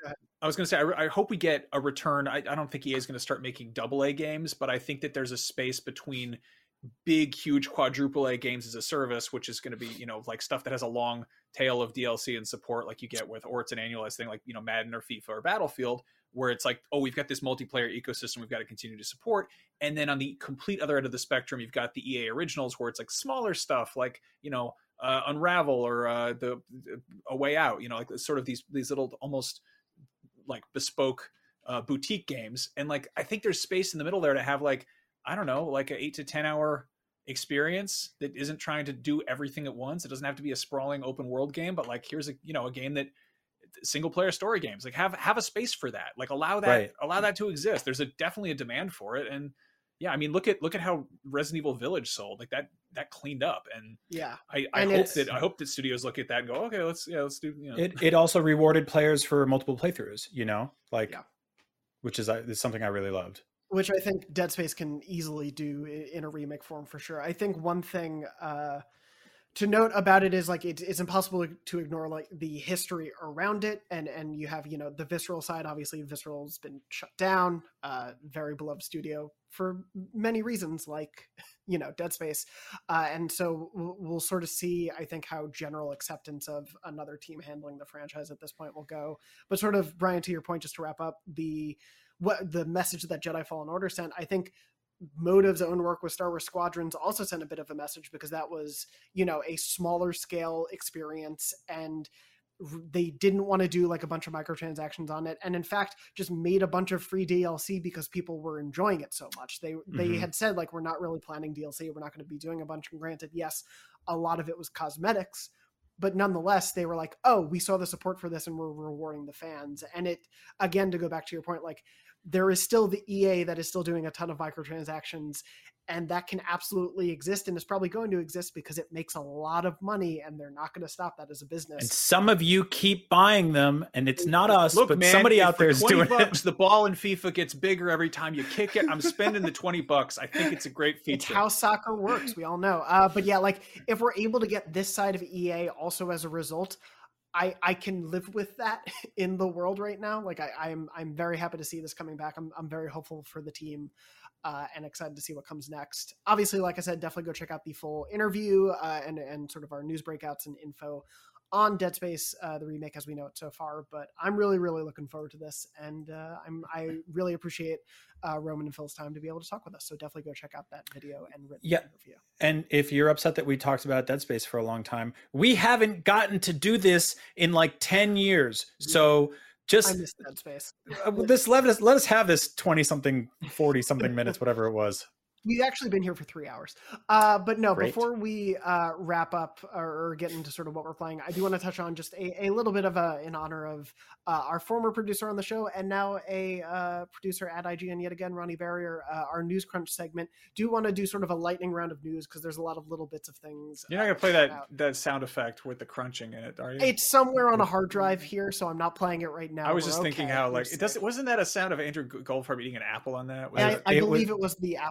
I was going to say, I, I hope we get a return. I, I don't think E A is going to start making double A games, but I think that there's a space between big, huge quadruple A games as a service, which is going to be, you know, like stuff that has a long tail of D L C and support, like you get with, or it's an annualized thing, like, you know, Madden or FIFA or Battlefield, where it's like, oh, we've got this multiplayer ecosystem we've got to continue to support. And then on the complete other end of the spectrum, you've got the E A originals, where it's like smaller stuff like, you know, uh, Unravel or uh, the, the A Way Out, you know, like sort of these these little almost like bespoke uh, boutique games. And like, I think there's space in the middle there to have like, I don't know, like an eight to ten hour experience that isn't trying to do everything at once. It doesn't have to be a sprawling open world game, but like, here's a, you know, a game that single player story games, like have, have a space for that, like allow that, right. allow that to exist. There's a definitely a demand for it. And yeah, I mean, look at, look at how Resident Evil Village sold, like that, that cleaned up. And yeah, I, I and hope that, I hope that studios look at that and go, okay, let's, yeah, let's do, you know. It, it also rewarded players for multiple playthroughs, you know, like, yeah. which is, is something I really loved. Which I think Dead Space can easily do in a remake form for sure. I think one thing uh, to note about it is like it, it's impossible to ignore like the history around it, and and you have, you know, the Visceral side. Obviously, Visceral's been shut down. Uh, very beloved studio for many reasons, like, you know, Dead Space, uh, and so we'll, we'll sort of see, I think, how general acceptance of another team handling the franchise at this point will go. But sort of, Brian, to your point, just to wrap up the. What the message that Jedi Fallen Order sent, I think Motive's own work with Star Wars Squadrons also sent a bit of a message, because that was, you know, a smaller scale experience, and they didn't want to do like a bunch of microtransactions on it, and in fact just made a bunch of free D L C because people were enjoying it so much. They mm-hmm. they had said like, we're not really planning D L C, we're not going to be doing a bunch. And granted, yes, a lot of it was cosmetics, but nonetheless, they were like, oh, we saw the support for this and we're rewarding the fans. And it, again, to go back to your point, like there is still the E A that is still doing a ton of microtransactions, and that can absolutely exist and is probably going to exist because it makes a lot of money, and they're not going to stop that as a business. And some of you keep buying them, and it's not us, Look, but man, somebody out there is doing bucks, it. The ball in FIFA gets bigger every time you kick it. I'm spending the twenty bucks. I think it's a great feature. It's how soccer works. We all know. Uh, but yeah, like if we're able to get this side of E A also as a result, I, I can live with that in the world right now. Like I, I'm I'm very happy to see this coming back. I'm I'm very hopeful for the team, uh, and excited to see what comes next. Obviously, like I said, definitely go check out the full interview uh, and and sort of our news breakouts and info on Dead Space, uh, the remake as we know it so far. But I'm really really looking forward to this, and uh, I'm I really appreciate uh, Roman and Phil's time to be able to talk with us. So definitely go check out that video and written yeah. interview. And if you're upset that we talked about Dead Space for a long time, we haven't gotten to do this in like ten years. So just I miss Dead Space. this let us let us have this twenty something, forty something minutes, whatever it was. We've actually been here for three hours. Uh, but no, Great. Before we uh, wrap up or, or get into sort of what we're playing, I do want to touch on just a, a little bit of a, in honor of uh, our former producer on the show and now a uh, producer at I G N yet again, Ronnie Barrier, uh, our News Crunch segment. Do want to do sort of a lightning round of news because there's a lot of little bits of things. You're not going to play that, that sound effect with the crunching in it, are you? It's somewhere on a hard drive here, so I'm not playing it right now. I was We're just thinking okay. how like, it doesn't, wasn't that a sound of Andrew Goldfarb eating an apple on that? Was I, it, I it believe was, it was the apple crunch.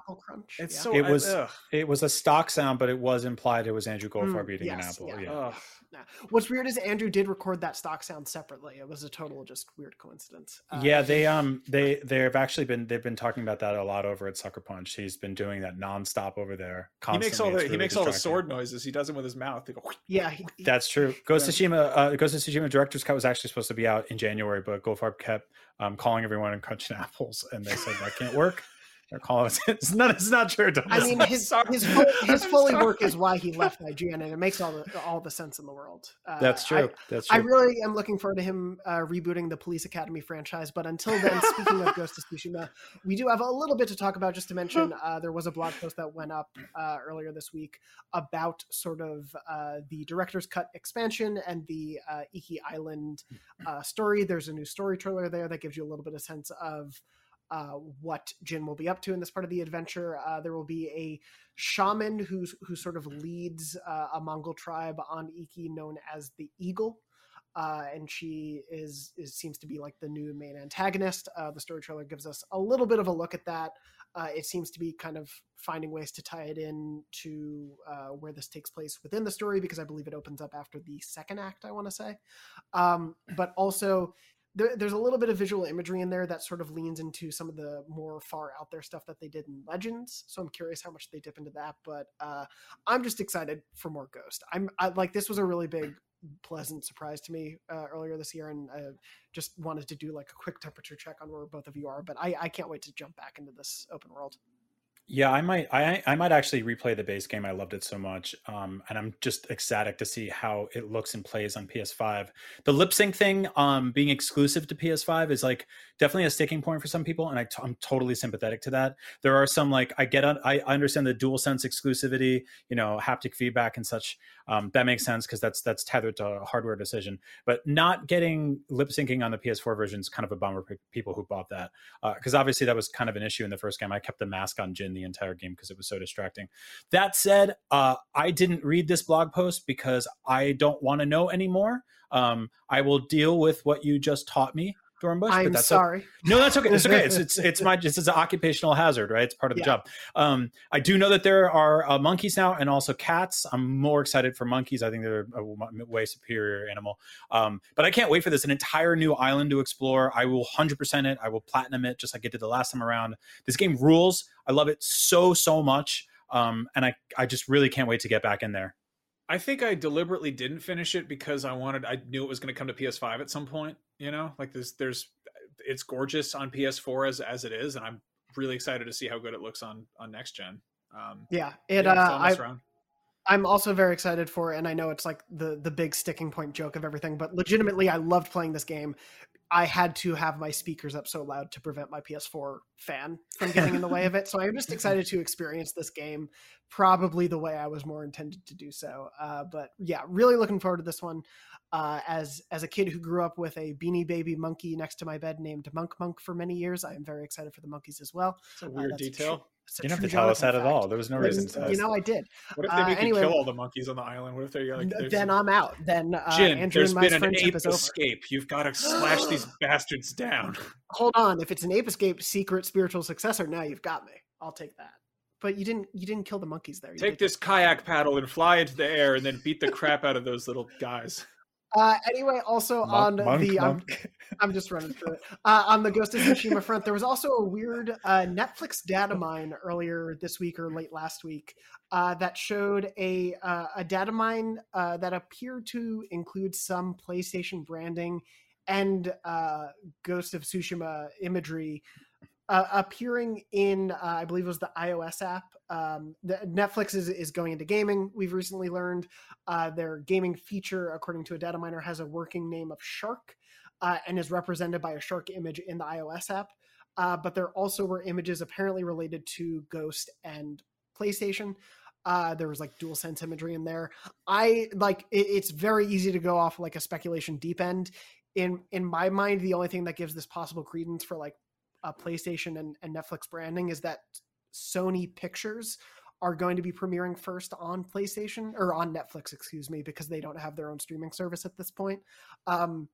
Punch. It's yeah. so It I- was ugh. it was a stock sound, but it was implied it was Andrew Goldfarb Mm, beating an yes, apple. yeah. Yeah. Ugh. Yeah. What's weird is Andrew did record that stock sound separately. It was a total just weird coincidence. Uh, Yeah, they um they they've actually been they've been talking about that a lot over at Sucker Punch. He's been doing that nonstop over there. He makes all constantly. the It's he really makes all the distracting. sword noises. He does them with his mouth. They go, yeah. He, he- That's true. Ghost of Tsushima, uh, Ghost of Tsushima Director's Cut was actually supposed to be out in January, but Goldfarb kept um, calling everyone and crunching apples, and they said that can't work. They're calling it. It's not. It's not true. Don't I listen. mean, his sorry. his full, his I'm Foley sorry. work is why he left I G N, and it makes all the all the sense in the world. Uh, That's I- true. That's I true. really am looking forward to him uh, rebooting the Police Academy franchise. But until then, speaking of Ghost of Tsushima, we do have a little bit to talk about. Just to mention, uh, there was a blog post that went up uh, earlier this week about sort of uh, the director's cut expansion and the uh, Iki Island uh, story. There's a new story trailer there that gives you a little bit of sense of uh, what Jin will be up to in this part of the adventure. Uh, there will be a shaman who's who sort of leads uh, a Mongol tribe on Iki known as the Eagle. Uh, and she is, is seems to be like the new main antagonist. Uh, the story trailer gives us a little bit of a look at that. Uh, it seems to be kind of finding ways to tie it in to uh, where this takes place within the story, because I believe it opens up after the second act, I want to say. Um, but also, there, there's a little bit of visual imagery in there that sort of leans into some of the more far out there stuff that they did in Legends. So I'm curious how much they dip into that. But uh, I'm just excited for more Ghost. I'm I, like, this was a really big, pleasant surprise to me uh, earlier this year, and uh, just wanted to do like a quick temperature check on where both of you are. But I, I can't wait to jump back into this open world. Yeah, I might. I I might actually replay the base game. I loved it so much, um, and I'm just ecstatic to see how it looks and plays on P S five. The lip sync thing, um, being exclusive to P S five, is like definitely a sticking point for some people, and I t- I'm totally sympathetic to that. There are some like I get, I I understand the DualSense exclusivity, you know, haptic feedback and such. Um, that makes sense because that's that's tethered to a hardware decision. But not getting lip syncing on the P S four version is kind of a bummer for people who bought that, because uh, obviously that was kind of an issue in the first game. I kept the mask on Jin the entire game because it was so distracting. That said, uh, I didn't read this blog post because I don't want to know anymore. Um, I will deal with what you just taught me, Dornbush. I'm but that's sorry. Okay. No, that's okay. It's okay. It's it's it's my it's, it's an occupational hazard, right? It's part of the Yeah. job. Um, I do know that there are uh, monkeys now and also cats. I'm more excited for monkeys. I think they're a way superior animal. Um, but I can't wait for this. An entire new island to explore. I will one hundred percent it. I will platinum it just like I did the last time around. This game rules. I love it so, so much. Um, and I, I just really can't wait to get back in there. I think I deliberately didn't finish it because I wanted, I knew it was going to come to P S five at some point, you know, like this, there's, it's gorgeous on P S four as, as it is. And I'm really excited to see how good it looks on, on next gen. Um, Yeah, it. yeah, uh, following this I, around. I'm also very excited for it, and I know it's like the the big sticking point joke of everything, but legitimately, I loved playing this game. I had to have my speakers up so loud to prevent my P S four fan from getting in the way of it. So I'm just excited to experience this game probably the way I was more intended to do so. Uh, but yeah, really looking forward to this one. Uh, as as a kid who grew up with a Beanie Baby monkey next to my bed named Monk Monk for many years, I am very excited for the monkeys as well. It's a Uh, weird that's a detail. tr- it's a You don't have to true tell us that Jonathan at all. fact. There was no But, reason to. You know, I did. What if they Uh, make anyway- you kill all the monkeys on the island? What if they're like, there's- Then I'm out. Then uh, Jin, Andrew there's and my been an friendship ape is over. escape. You've got to slash these bastards down. Hold on, if it's an Ape Escape secret spiritual successor, now you've got me. I'll take that. But you didn't you didn't kill the monkeys there. You Take did this kayak paddle and fly into the air and then beat the crap out of those little guys. Uh, anyway, also on Monk, the I'm, monk. I'm just running through it. Uh, on the Ghost of Tsushima front, there was also a weird uh, Netflix data mine earlier this week or late last week uh, that showed a uh, a data mine uh, that appeared to include some PlayStation branding and uh, Ghost of Tsushima imagery uh, appearing in, uh, I believe it was the iOS app. Um, the, Netflix is, is going into gaming. We've recently learned uh, their gaming feature, according to a data miner, has a working name of Shark uh, and is represented by a shark image in the iOS app. Uh, but there also were images apparently related to Ghost and PlayStation. Uh, there was like DualSense imagery in there. I like it, it's very easy to go off like a speculation deep end. In in my mind, the only thing that gives this possible credence for like a PlayStation and, and Netflix branding is that Sony Pictures are going to be premiering first on PlayStation or on Netflix, excuse me, because they don't have their own streaming service at this point. Um,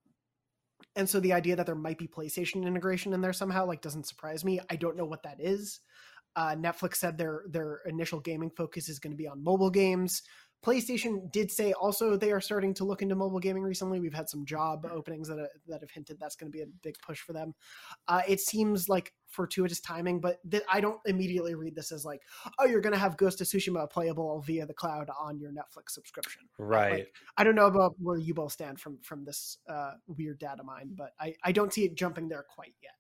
and so the idea that there might be PlayStation integration in there somehow like doesn't surprise me. I don't know what that is. Uh, Netflix said their their initial gaming focus is going to be on mobile games. PlayStation did say also they are starting to look into mobile gaming recently. We've had some job openings that, that have hinted that's going to be a big push for them. Uh, it seems like fortuitous timing, but th- I don't immediately read this as like, oh, you're going to have Ghost of Tsushima playable via the cloud on your Netflix subscription. Right. Like, I don't know about where you both stand from from this uh, weird data mine, but I, I don't see it jumping there quite yet.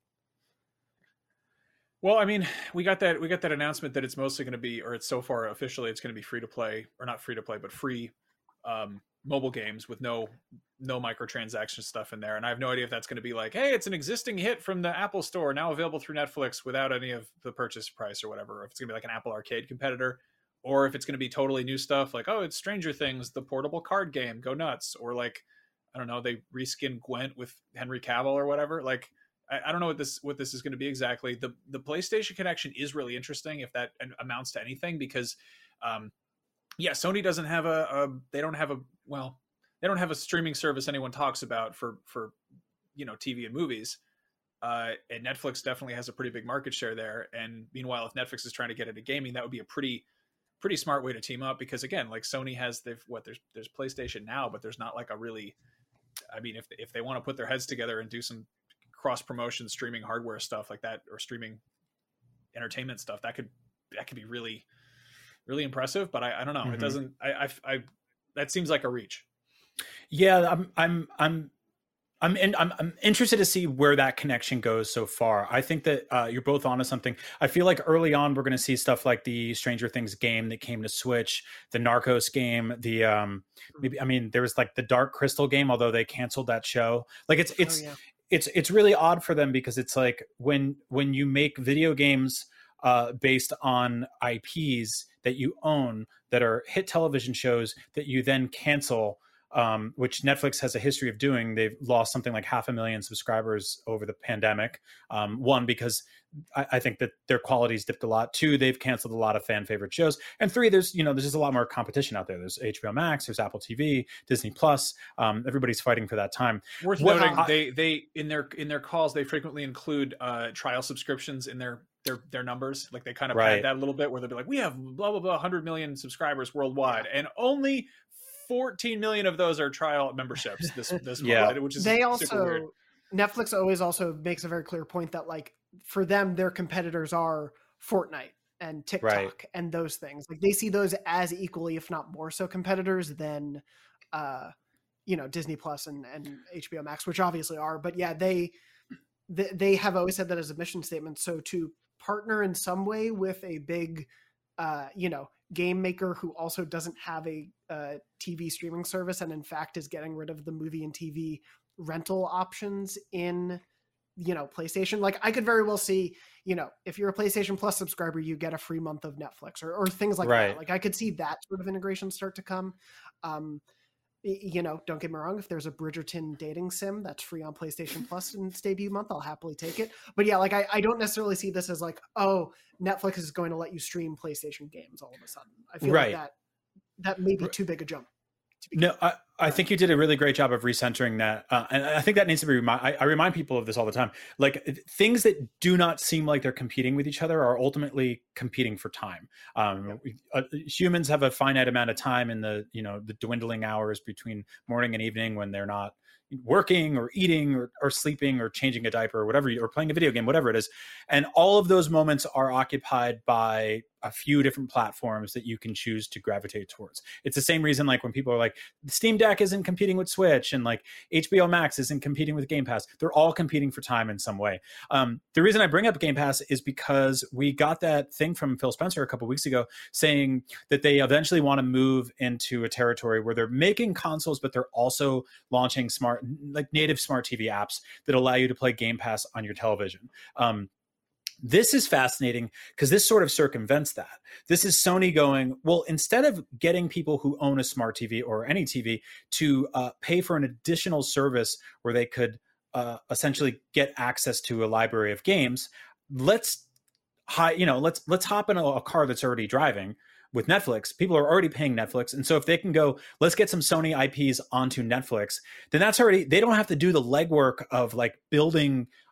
Well, I mean, we got that we got that announcement that it's mostly going to be, or it's so far officially, it's going to be free to play, or not free to play, but free um, mobile games with no no microtransaction stuff in there. And I have no idea if that's going to be like, hey, it's an existing hit from the Apple Store now available through Netflix without any of the purchase price or whatever. Or if it's going to be like an Apple Arcade competitor, or if it's going to be totally new stuff like, oh, it's Stranger Things, the portable card game, go nuts, or like, I don't know, they reskin Gwent with Henry Cavill or whatever, like. I don't know what this what this is going to be exactly. The the PlayStation connection is really interesting if that amounts to anything, because um, yeah, Sony doesn't have a, a they don't have a well they don't have a streaming service anyone talks about for for you know T V and movies. Uh, and Netflix definitely has a pretty big market share there. And meanwhile, if Netflix is trying to get into gaming, that would be a pretty pretty smart way to team up, because again, like Sony has they've what there's there's PlayStation Now, but there's not like a really I mean if if they want to put their heads together and do some cross promotion streaming hardware stuff like that, or streaming entertainment stuff, that could that could be really really impressive. But I, I don't know. Mm-hmm. It doesn't. I, I I that seems like a reach. Yeah, I'm I'm I'm I'm in, I'm I'm interested to see where that connection goes so far. I think that uh, you're both onto something. I feel like early on we're going to see stuff like the Stranger Things game that came to Switch, the Narcos game, the um maybe I mean there was like the Dark Crystal game, although they canceled that show. Like it's it's. Oh, yeah. It's it's really odd for them, because it's like when when you make video games uh, based on I Ps that you own that are hit television shows that you then cancel, um, which Netflix has a history of doing. They've lost something like half a million subscribers over the pandemic. Um, one, because I, I think that their quality's dipped a lot. Two, they've canceled a lot of fan favorite shows. And three, there's you know there's just a lot more competition out there. There's H B O Max, there's Apple T V, Disney Plus. Um, everybody's fighting for that time. Worth what, noting, I, they they in their in their calls they frequently include uh, trial subscriptions in their their their numbers. Like they kind of right. add that a little bit, where they'll be like, we have blah blah blah one hundred million subscribers worldwide, and only fourteen million of those are trial memberships. This this yeah, month, which is they super also weird. Netflix always also makes a very clear point that like for them their competitors are Fortnite and TikTok right. and those things. Like they see those as equally, if not more so, competitors than uh, you know Disney Plus and, and H B O Max, which obviously are. But yeah, they they, they have always said that as a mission statement. So to partner in some way with a big uh, you know game maker who also doesn't have a uh, T V streaming service and in fact is getting rid of the movie and T V rental options in you know PlayStation, like I could very well see you know if you're a PlayStation Plus subscriber you get a free month of Netflix or, or things like right. that. Like I could see that sort of integration start to come. Um you know don't get me wrong, if there's a Bridgerton dating sim that's free on PlayStation Plus in its debut month, I'll happily take it. But yeah, like I, I don't necessarily see this as like, oh, Netflix is going to let you stream PlayStation games all of a sudden. I feel right. like that that may be too big a jump. No, I, I think you did a really great job of recentering that. Uh, and I think that needs to be remind. I, I remind people of this all the time. Like things that do not seem like they're competing with each other are ultimately competing for time. Um, yeah. uh, humans have a finite amount of time in the, you know, the dwindling hours between morning and evening when they're not working or eating or, or sleeping or changing a diaper or whatever, or playing a video game, whatever it is. And all of those moments are occupied by a few different platforms that you can choose to gravitate towards. It's the same reason, like when people are like, Steam Deck isn't competing with Switch and like H B O Max isn't competing with Game Pass. They're all competing for time in some way. Um, the reason I bring up Game Pass is because we got that thing from Phil Spencer a couple weeks ago saying that they eventually want to move into a territory where they're making consoles, but they're also launching smart, like native smart T V apps that allow you to play Game Pass on your television. Um, This is fascinating because this sort of circumvents that. This is Sony going, well, instead of getting people who own a smart T V or any T V to uh, pay for an additional service where they could uh, essentially get access to a library of games, let's hi, you know, let's let's hop in a, a car that's already driving. With Netflix, people are already paying Netflix. And so if they can go, let's get some Sony I Ps onto Netflix, then that's already, they don't have to do the legwork of like building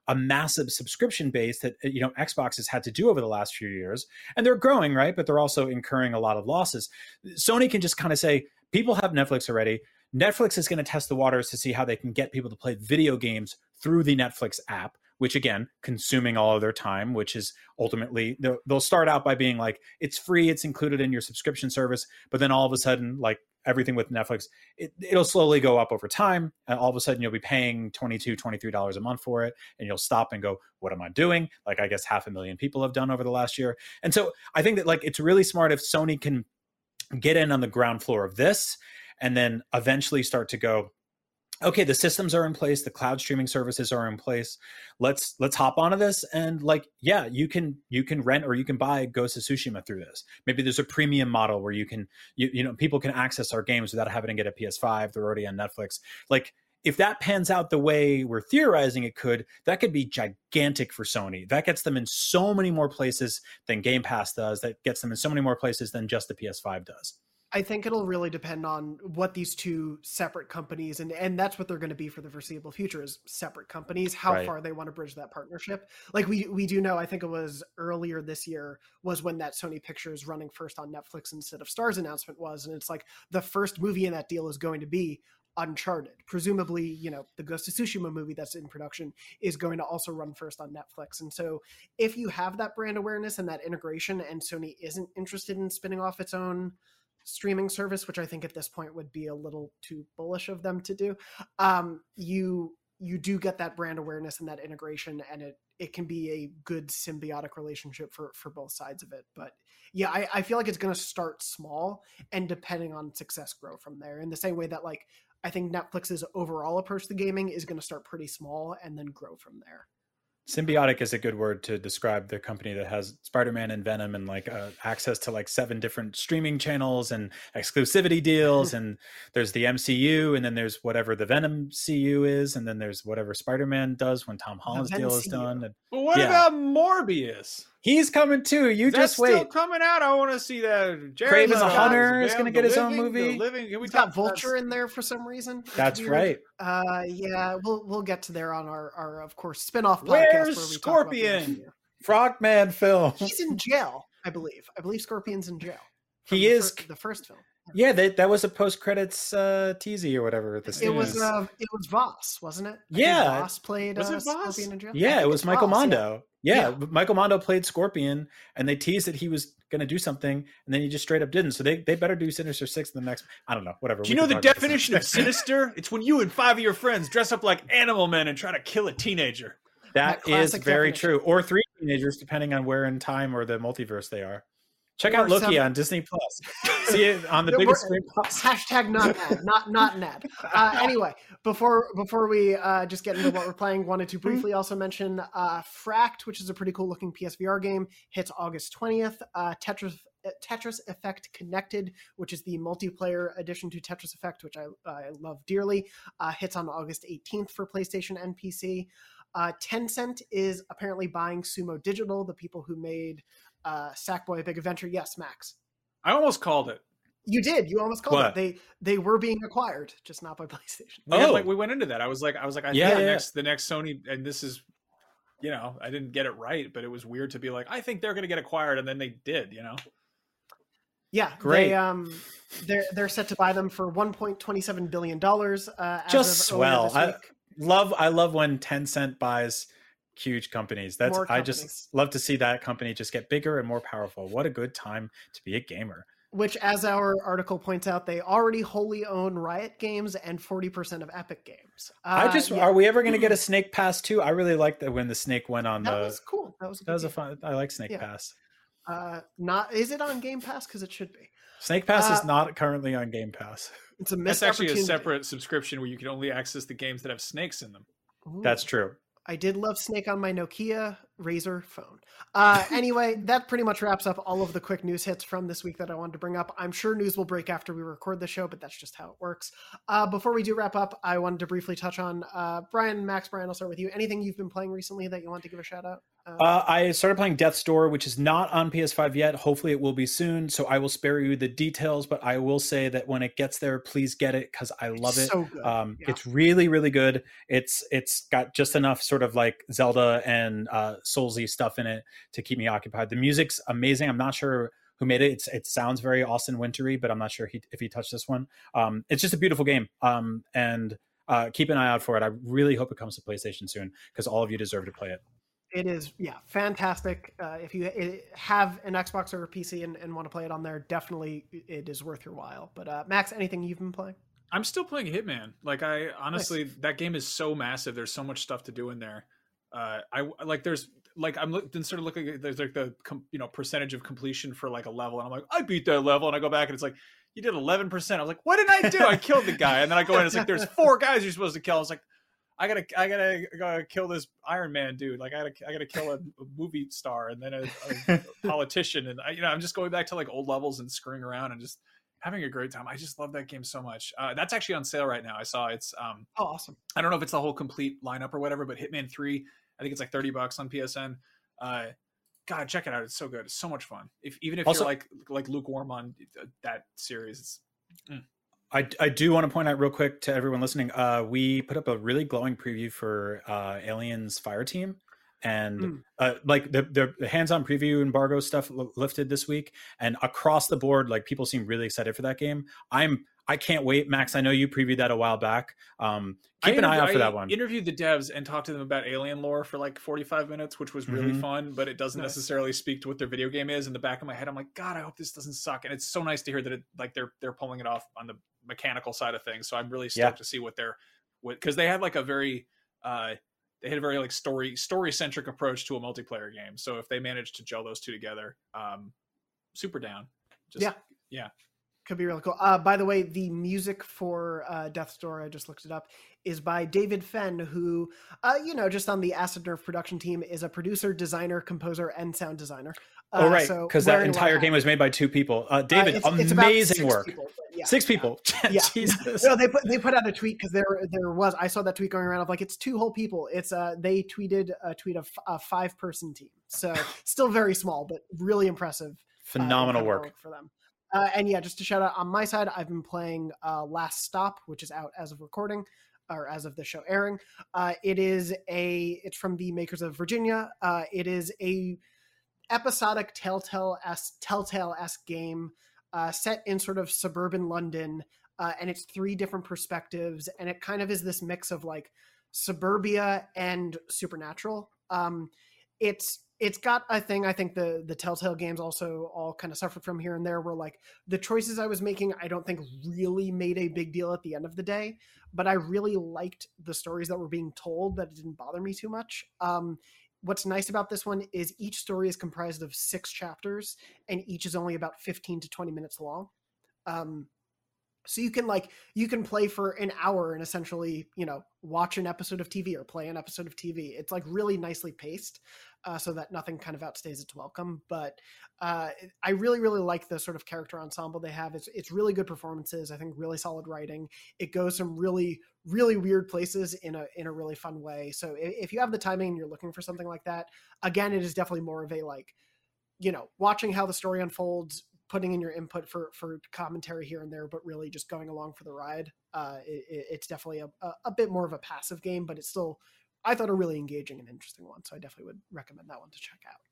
a massive subscription base that, you know, Xbox has had to do over the last few years. And they're growing, right? But they're also incurring a lot of losses. Sony can just kind of say, people have Netflix already. Netflix is going to test the waters to see how they can get people to play video games through the Netflix app, which again, consuming all of their time, which is ultimately, they'll, they'll start out by being like, it's free, it's included in your subscription service. But then all of a sudden, like everything with Netflix, it, it'll slowly go up over time. And all of a sudden you'll be paying twenty-two dollars, twenty-three dollars a month for it. And you'll stop and go, what am I doing? Like, I guess half a million people have done over the last year. And so I think that like, it's really smart if Sony can get in on the ground floor of this and then eventually start to go, okay, the systems are in place, the cloud streaming services are in place. Let's let's hop onto this, and like, yeah, you can you can rent or you can buy Ghost of Tsushima through this. Maybe there's a premium model where you can you you know people can access our games without having to get a P S five. They're already on Netflix. Like, if that pans out the way we're theorizing it could, that could be gigantic for Sony. That gets them in so many more places than Game Pass does. That gets them in so many more places than just the P S five does. I think it'll really depend on what these two separate companies, and, and that's what they're going to be for the foreseeable future, is separate companies, how Right. far they want to bridge that partnership. Like we, we do know, I think it was earlier this year was when that Sony Pictures running first on Netflix instead of Starz announcement was. And it's like the first movie in that deal is going to be Uncharted. Presumably, you know, the Ghost of Tsushima movie that's in production is going to also run first on Netflix. And so if you have that brand awareness and that integration, and Sony isn't interested in spinning off its own streaming service, which I think at this point would be a little too bullish of them to do, um, you you do get that brand awareness and that integration, and it it can be a good symbiotic relationship for for both sides of it. But yeah, I, I feel like it's going to start small, and depending on success, grow from there. In the same way that like I think Netflix's overall approach to gaming is going to start pretty small and then grow from there. Symbiotic is a good word to describe the company that has Spider-Man and Venom and like uh, access to like seven different streaming channels and exclusivity deals. And there's the M C U, and then there's whatever the Venom C U is, and then there's whatever Spider-Man does when Tom Holland's deal is done. And But what Yeah. about Morbius? he's coming too. You Is just that still wait. coming out? I want to see that. Jared Craven the Leto Hunter is Venom, gonna the get his own living- the movie. living- can we We've got talk- Vulture in there for some reason. It's That's weird. right. Uh, yeah, we'll we'll get to there on our, our of course spin-off podcast. Where's where we talk about the M C U. Scorpion? Frogman film. He's in jail, I believe. I believe Scorpion's in jail. from He the is- fir- the first film. Yeah, that that was a post credits uh, teasy or whatever. This It was is. uh, it was Voss, wasn't it? I think Yeah. Voss played Was uh, it Voss? Scorpion in jail. I Yeah, think it was it's Michael Voss, yeah. Mondo. Yeah. Yeah. Michael Mondo played Scorpion, and they teased that he was going to do something, and then he just straight up didn't. So they, they better do Sinister Six in the next. I don't know, whatever. Do we you know can the talk about this definition of next. sinister? It's when you and five of your friends dress up like animal men and try to kill a teenager. That That is classic very definition. true. Or three teenagers, depending on where in time or the multiverse they are. Check out Or Loki seven. on Disney Plus. See it on the Yeah, biggest we're- screen possible. Hashtag not ad, not not an ad. Uh, anyway, before before we uh, just get into what we're playing, wanted to briefly also mention uh, Fract, which is a pretty cool looking P S V R game, hits August twentieth. Uh, Tetris Tetris Effect Connected, which is the multiplayer addition to Tetris Effect, which I, I love dearly, uh, hits on August eighteenth for PlayStation and P C. Uh, Tencent is apparently buying Sumo Digital, the people who made uh, Sackboy: A Big Adventure. Yes, Max. I almost called it. You did. You almost called What? it. They they were being acquired, just not by PlayStation. We had, Oh. like we went into that. I was like, I was like, I Yeah, think the yeah. next the next Sony, and this is, you know, I didn't get it right, but it was weird to be like, I think they're going to get acquired, and then they did. You know, Yeah, Great. They, um, they're they're set to buy them for one point two seven billion dollars. Uh, as Just of earlier swell. this I- week. Love I love when Tencent buys huge companies. That's More I companies. just love to see that company just get bigger and more powerful. What a good time to be a gamer. Which, as our article points out, they already wholly own Riot Games and forty percent of Epic Games. Uh, I just yeah, are we ever going to get a Snake Pass too? I really liked that when the Snake went on that the was cool. That was a, that was a good fun I like Snake Yeah. Pass. game. Uh, not is it on Game Pass? Because it should be. Snake Pass is Uh, not currently on Game Pass. It's a that's missed actually a opportunity. separate subscription where you can only access the games that have snakes in them. Ooh. That's true. I did love Snake on my Nokia Razer phone. Uh, anyway, that pretty much wraps up all of the quick news hits from this week that I wanted to bring up. I'm sure news will break after we record the show, but that's just how it works. Uh, before we do wrap up, I wanted to briefly touch on uh, Brian, Max, Brian, I'll start with you. Anything you've been playing recently that you want to give a shout out? Uh, Uh, I started playing Death's Door, which is not on P S five yet. Hopefully it will be soon, so I will spare you the details, but I will say that when it gets there, please get it because I love it. so good. Um, Yeah. It's really, really good. It's It's got just enough sort of like Zelda and uh, Soulsy stuff in it to keep me occupied. The music's amazing. I'm not sure who made it. It's, it sounds very Austin Wintory, but I'm not sure he, if he touched this one. Um, it's just a beautiful game, um, and uh, keep an eye out for it. I really hope it comes to PlayStation soon because all of you deserve to play it. It is, yeah, fantastic. Uh, if you it, have an Xbox or a P C and, and want to play it on there, definitely it is worth your while. But uh, Max, anything you've been playing? I'm still playing Hitman. Like I honestly, nice. That game is so massive. There's so much stuff to do in there. Uh, I like there's like I'm look, then sort of looking at there's like the com, you know percentage of completion for like a level, and I'm like I beat that level, and I go back and it's like you did eleven percent. I was like, what did I do? I killed the guy, and then I go in, and it's like there's four guys you're supposed to kill. I was like. I gotta, I gotta, gotta kill this Iron Man dude. Like, I gotta, I gotta kill a, a movie star and then a, a politician, and I, you know, I'm just going back to like old levels and screwing around and just having a great time. I just love that game so much. Uh, that's actually on sale right now. I saw it's, um, oh, awesome. I don't know if it's the whole complete lineup or whatever, but Hitman three, I think it's like thirty bucks on P S N. Uh, God, check it out. It's so good. It's so much fun. If even if also, you're like like lukewarm on that series, it's. Mm. I, I do want to point out real quick to everyone listening. Uh, we put up a really glowing preview for uh, Aliens Fireteam, and mm. uh, like the, the hands-on preview embargo stuff l- lifted this week, and across the board, like people seem really excited for that game. I'm I can't wait, Max. I know you previewed that a while back. Um, keep an eye out for that one. I interviewed the devs and talked to them about alien lore for like forty-five minutes, which was really mm-hmm. fun, but it doesn't nice. necessarily speak to what their video game is. In the back of my head, I'm like, God, I hope this doesn't suck. And it's so nice to hear that it like they're they're pulling it off on the mechanical side of things. So I'm really stoked yeah. to see what they're what because they had like a very uh they had a very like story story centric approach to a multiplayer game. So if they managed to gel those two together, um, super down. Just, yeah, yeah. Could be really cool. Uh, by the way, the music for uh, Death's Door, I just looked it up, is by David Fenn, who, uh, you know, just on the Acid Nerve production team, is a producer, designer, composer, and sound designer. Uh, oh, right, because so that entire game was made by two people. Uh, David, uh, it's, amazing it's work. People, yeah, six people. Yeah. Jesus. No, they put they put out a tweet because there there was I saw that tweet going around of like it's two whole people. It's uh they tweeted a tweet of a five person team, so still very small, but really impressive. Phenomenal uh, work. work for them. Uh, and yeah, just to shout out on my side, I've been playing uh, Last Stop, which is out as of recording, or as of the show airing. Uh, it is a, it's from the makers of Virginia. Uh, it is a episodic Telltale-esque, Telltale-esque game uh, set in sort of suburban London, uh, and it's three different perspectives, and it kind of is this mix of like suburbia and supernatural. Um, it's It's got a thing I think the the Telltale games also all kind of suffered from here and there, where like the choices I was making, I don't think really made a big deal at the end of the day, but I really liked the stories that were being told, that it didn't bother me too much. Um, what's nice about this one is each story is comprised of six chapters, and each is only about fifteen to twenty minutes long. Um, So you can like, you can play for an hour and essentially, you know, watch an episode of T V or play an episode of T V. It's like really nicely paced uh, so that nothing kind of outstays its welcome. But uh, I really, really like the sort of character ensemble they have. It's, it's really good performances. I think really solid writing. It goes some really, really weird places in a, in a really fun way. So if, if you have the timing and you're looking for something like that, again, it is definitely more of a like, you know, watching how the story unfolds, putting in your input for, for commentary here and there, but really just going along for the ride. Uh, it, it's definitely a, a, a bit more of a passive game, but it's still, I thought, a really engaging and interesting one. So I definitely would recommend that one to check out.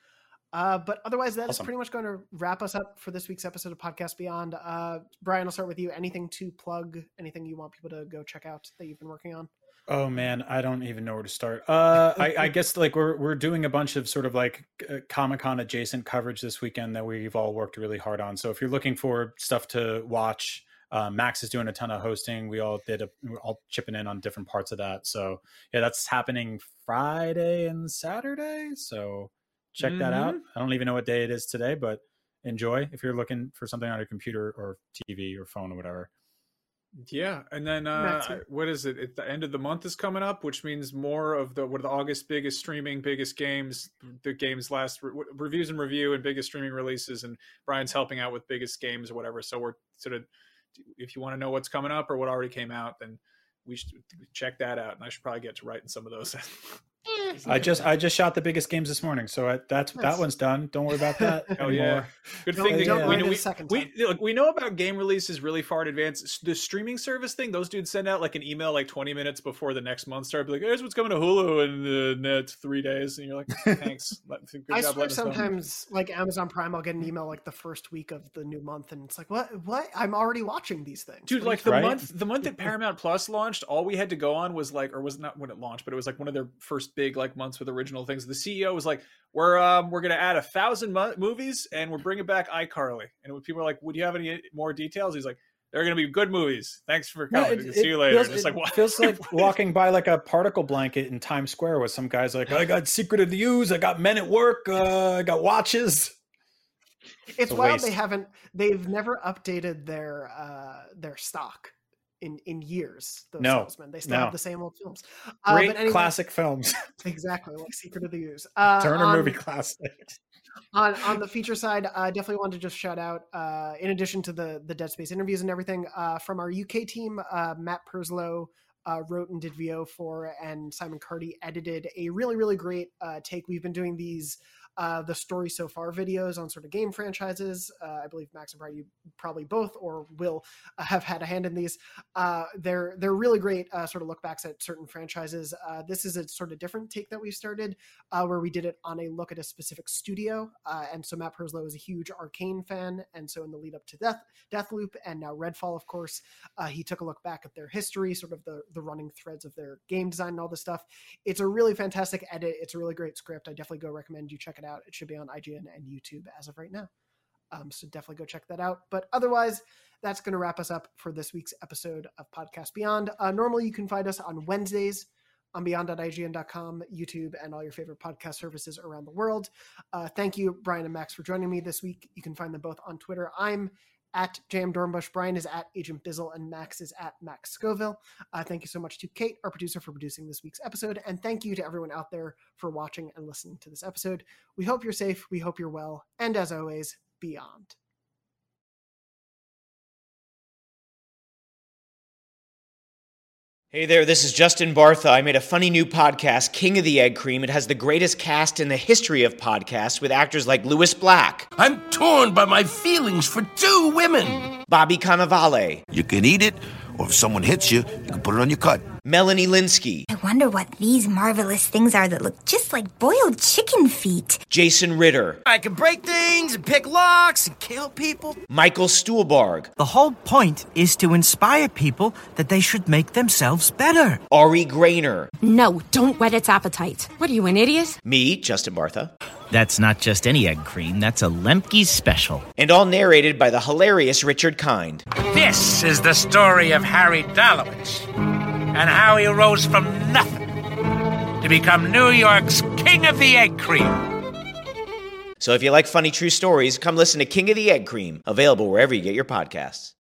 Uh, but otherwise, that awesome. is pretty much going to wrap us up for this week's episode of Podcast Beyond. Uh, Brian, I'll start with you. Anything to plug? Anything you want people to go check out that you've been working on? Oh man, I don't even know where to start. Uh, I, I guess like we're we're doing a bunch of sort of like uh, Comic-Con adjacent coverage this weekend that we've all worked really hard on. So if you're looking for stuff to watch, uh, Max is doing a ton of hosting. We all did a, we're all chipping in on different parts of that. So yeah, that's happening Friday and Saturday. So check mm-hmm. that out. I don't even know what day it is today, but enjoy if you're looking for something on your computer or T V or phone or whatever. Yeah, and then uh, what is it? At the end of the month is coming up, which means more of the what are the August biggest streaming, biggest games, the games last re- reviews and review and biggest streaming releases, and Brian's helping out with biggest games or whatever. So we're sort of, if you want to know what's coming up or what already came out, then we should check that out. And I should probably get to writing some of those. I just I just shot the biggest games this morning, so I, that's nice. That one's done. Don't worry about that. Oh yeah, good thing that yeah. we, we, we, we, look, we know about game releases really far in advance. The streaming service thing, those dudes send out like an email like twenty minutes before the next month start, be like, here's what's coming to Hulu in the next three days, and you're like, thanks. Good I job swear sometimes like Amazon Prime, I'll get an email like the first week of the new month, and it's like, what? What? I'm already watching these things, dude. Like the right? month, the month that Paramount Plus launched, all we had to go on was like, or was not when it launched, but it was like one of their first big like months with original things. The C E O was like, we're um we're gonna add a thousand mo- movies and we're bringing back iCarly, and people were like, would you have any more details? He's like, they're gonna be good movies, thanks for coming. No, it, see you later. Feels, just like what? Feels like walking by like a particle blanket in Times Square with some guys like, I got Secret of the Use, I got Men at Work, uh, I got watches. It's, it's wild waste. They haven't they've never updated their uh their stock in in years. Those no, salesmen. They still no. have the same old films. Great uh, but anyway, classic films. Exactly, like Secret of the Use. Uh, Turner on, movie classic. On on the feature side, I uh, definitely want to just shout out, uh, in addition to the the Dead Space interviews and everything, uh, from our U K team, uh, Matt Perslow uh, wrote and did V O for, and Simon Carty edited a really, really great uh, take. We've been doing these Uh, the story so far videos on sort of game franchises. Uh, I believe Max and Brian, you probably both or will uh, have had a hand in these. Uh, they're they're really great uh, sort of look backs at certain franchises. Uh, this is a sort of different take that we started uh, where we did it on a look at a specific studio. Uh, and so Matt Perslow is a huge Arcane fan. And so in the lead up to Death, Deathloop and now Redfall, of course, uh, he took a look back at their history, sort of the, the running threads of their game design and all this stuff. It's a really fantastic edit. It's a really great script. I definitely go recommend you check it out. It should be on I G N and YouTube as of right now. Um, so definitely go check that out. But otherwise, that's going to wrap us up for this week's episode of Podcast Beyond. Uh, normally, you can find us on Wednesdays on beyond dot I G N dot com, YouTube, and all your favorite podcast services around the world. Uh, thank you, Brian and Max, for joining me this week. You can find them both on Twitter. I'm at J M Dornbush, Brian is at Agent Bizzle, and Max is at Max Scoville. Uh, thank you so much to Kate, our producer, for producing this week's episode, and thank you to everyone out there for watching and listening to this episode. We hope you're safe, we hope you're well, and as always, beyond. Hey there, this is Justin Bartha. I made a funny new podcast, King of the Egg Cream. It has the greatest cast in the history of podcasts with actors like Louis Black. I'm torn by my feelings for two women. Bobby Cannavale. You can eat it, or if someone hits you, you can put it on your cut. Melanie Linsky. I wonder what these marvelous things are that look just like boiled chicken feet. Jason Ritter. I can break things and pick locks and kill people. Michael Stuhlbarg. The whole point is to inspire people that they should make themselves better. Ari Grainer. No, don't whet its appetite. What are you, an idiot? Me, Justin Bartha. That's not just any egg cream, that's a Lemke's special. And all narrated by the hilarious Richard Kind. This is the story of Harry Dalowitz and how he rose from nothing to become New York's King of the Egg Cream. So if you like funny true stories, come listen to King of the Egg Cream, available wherever you get your podcasts.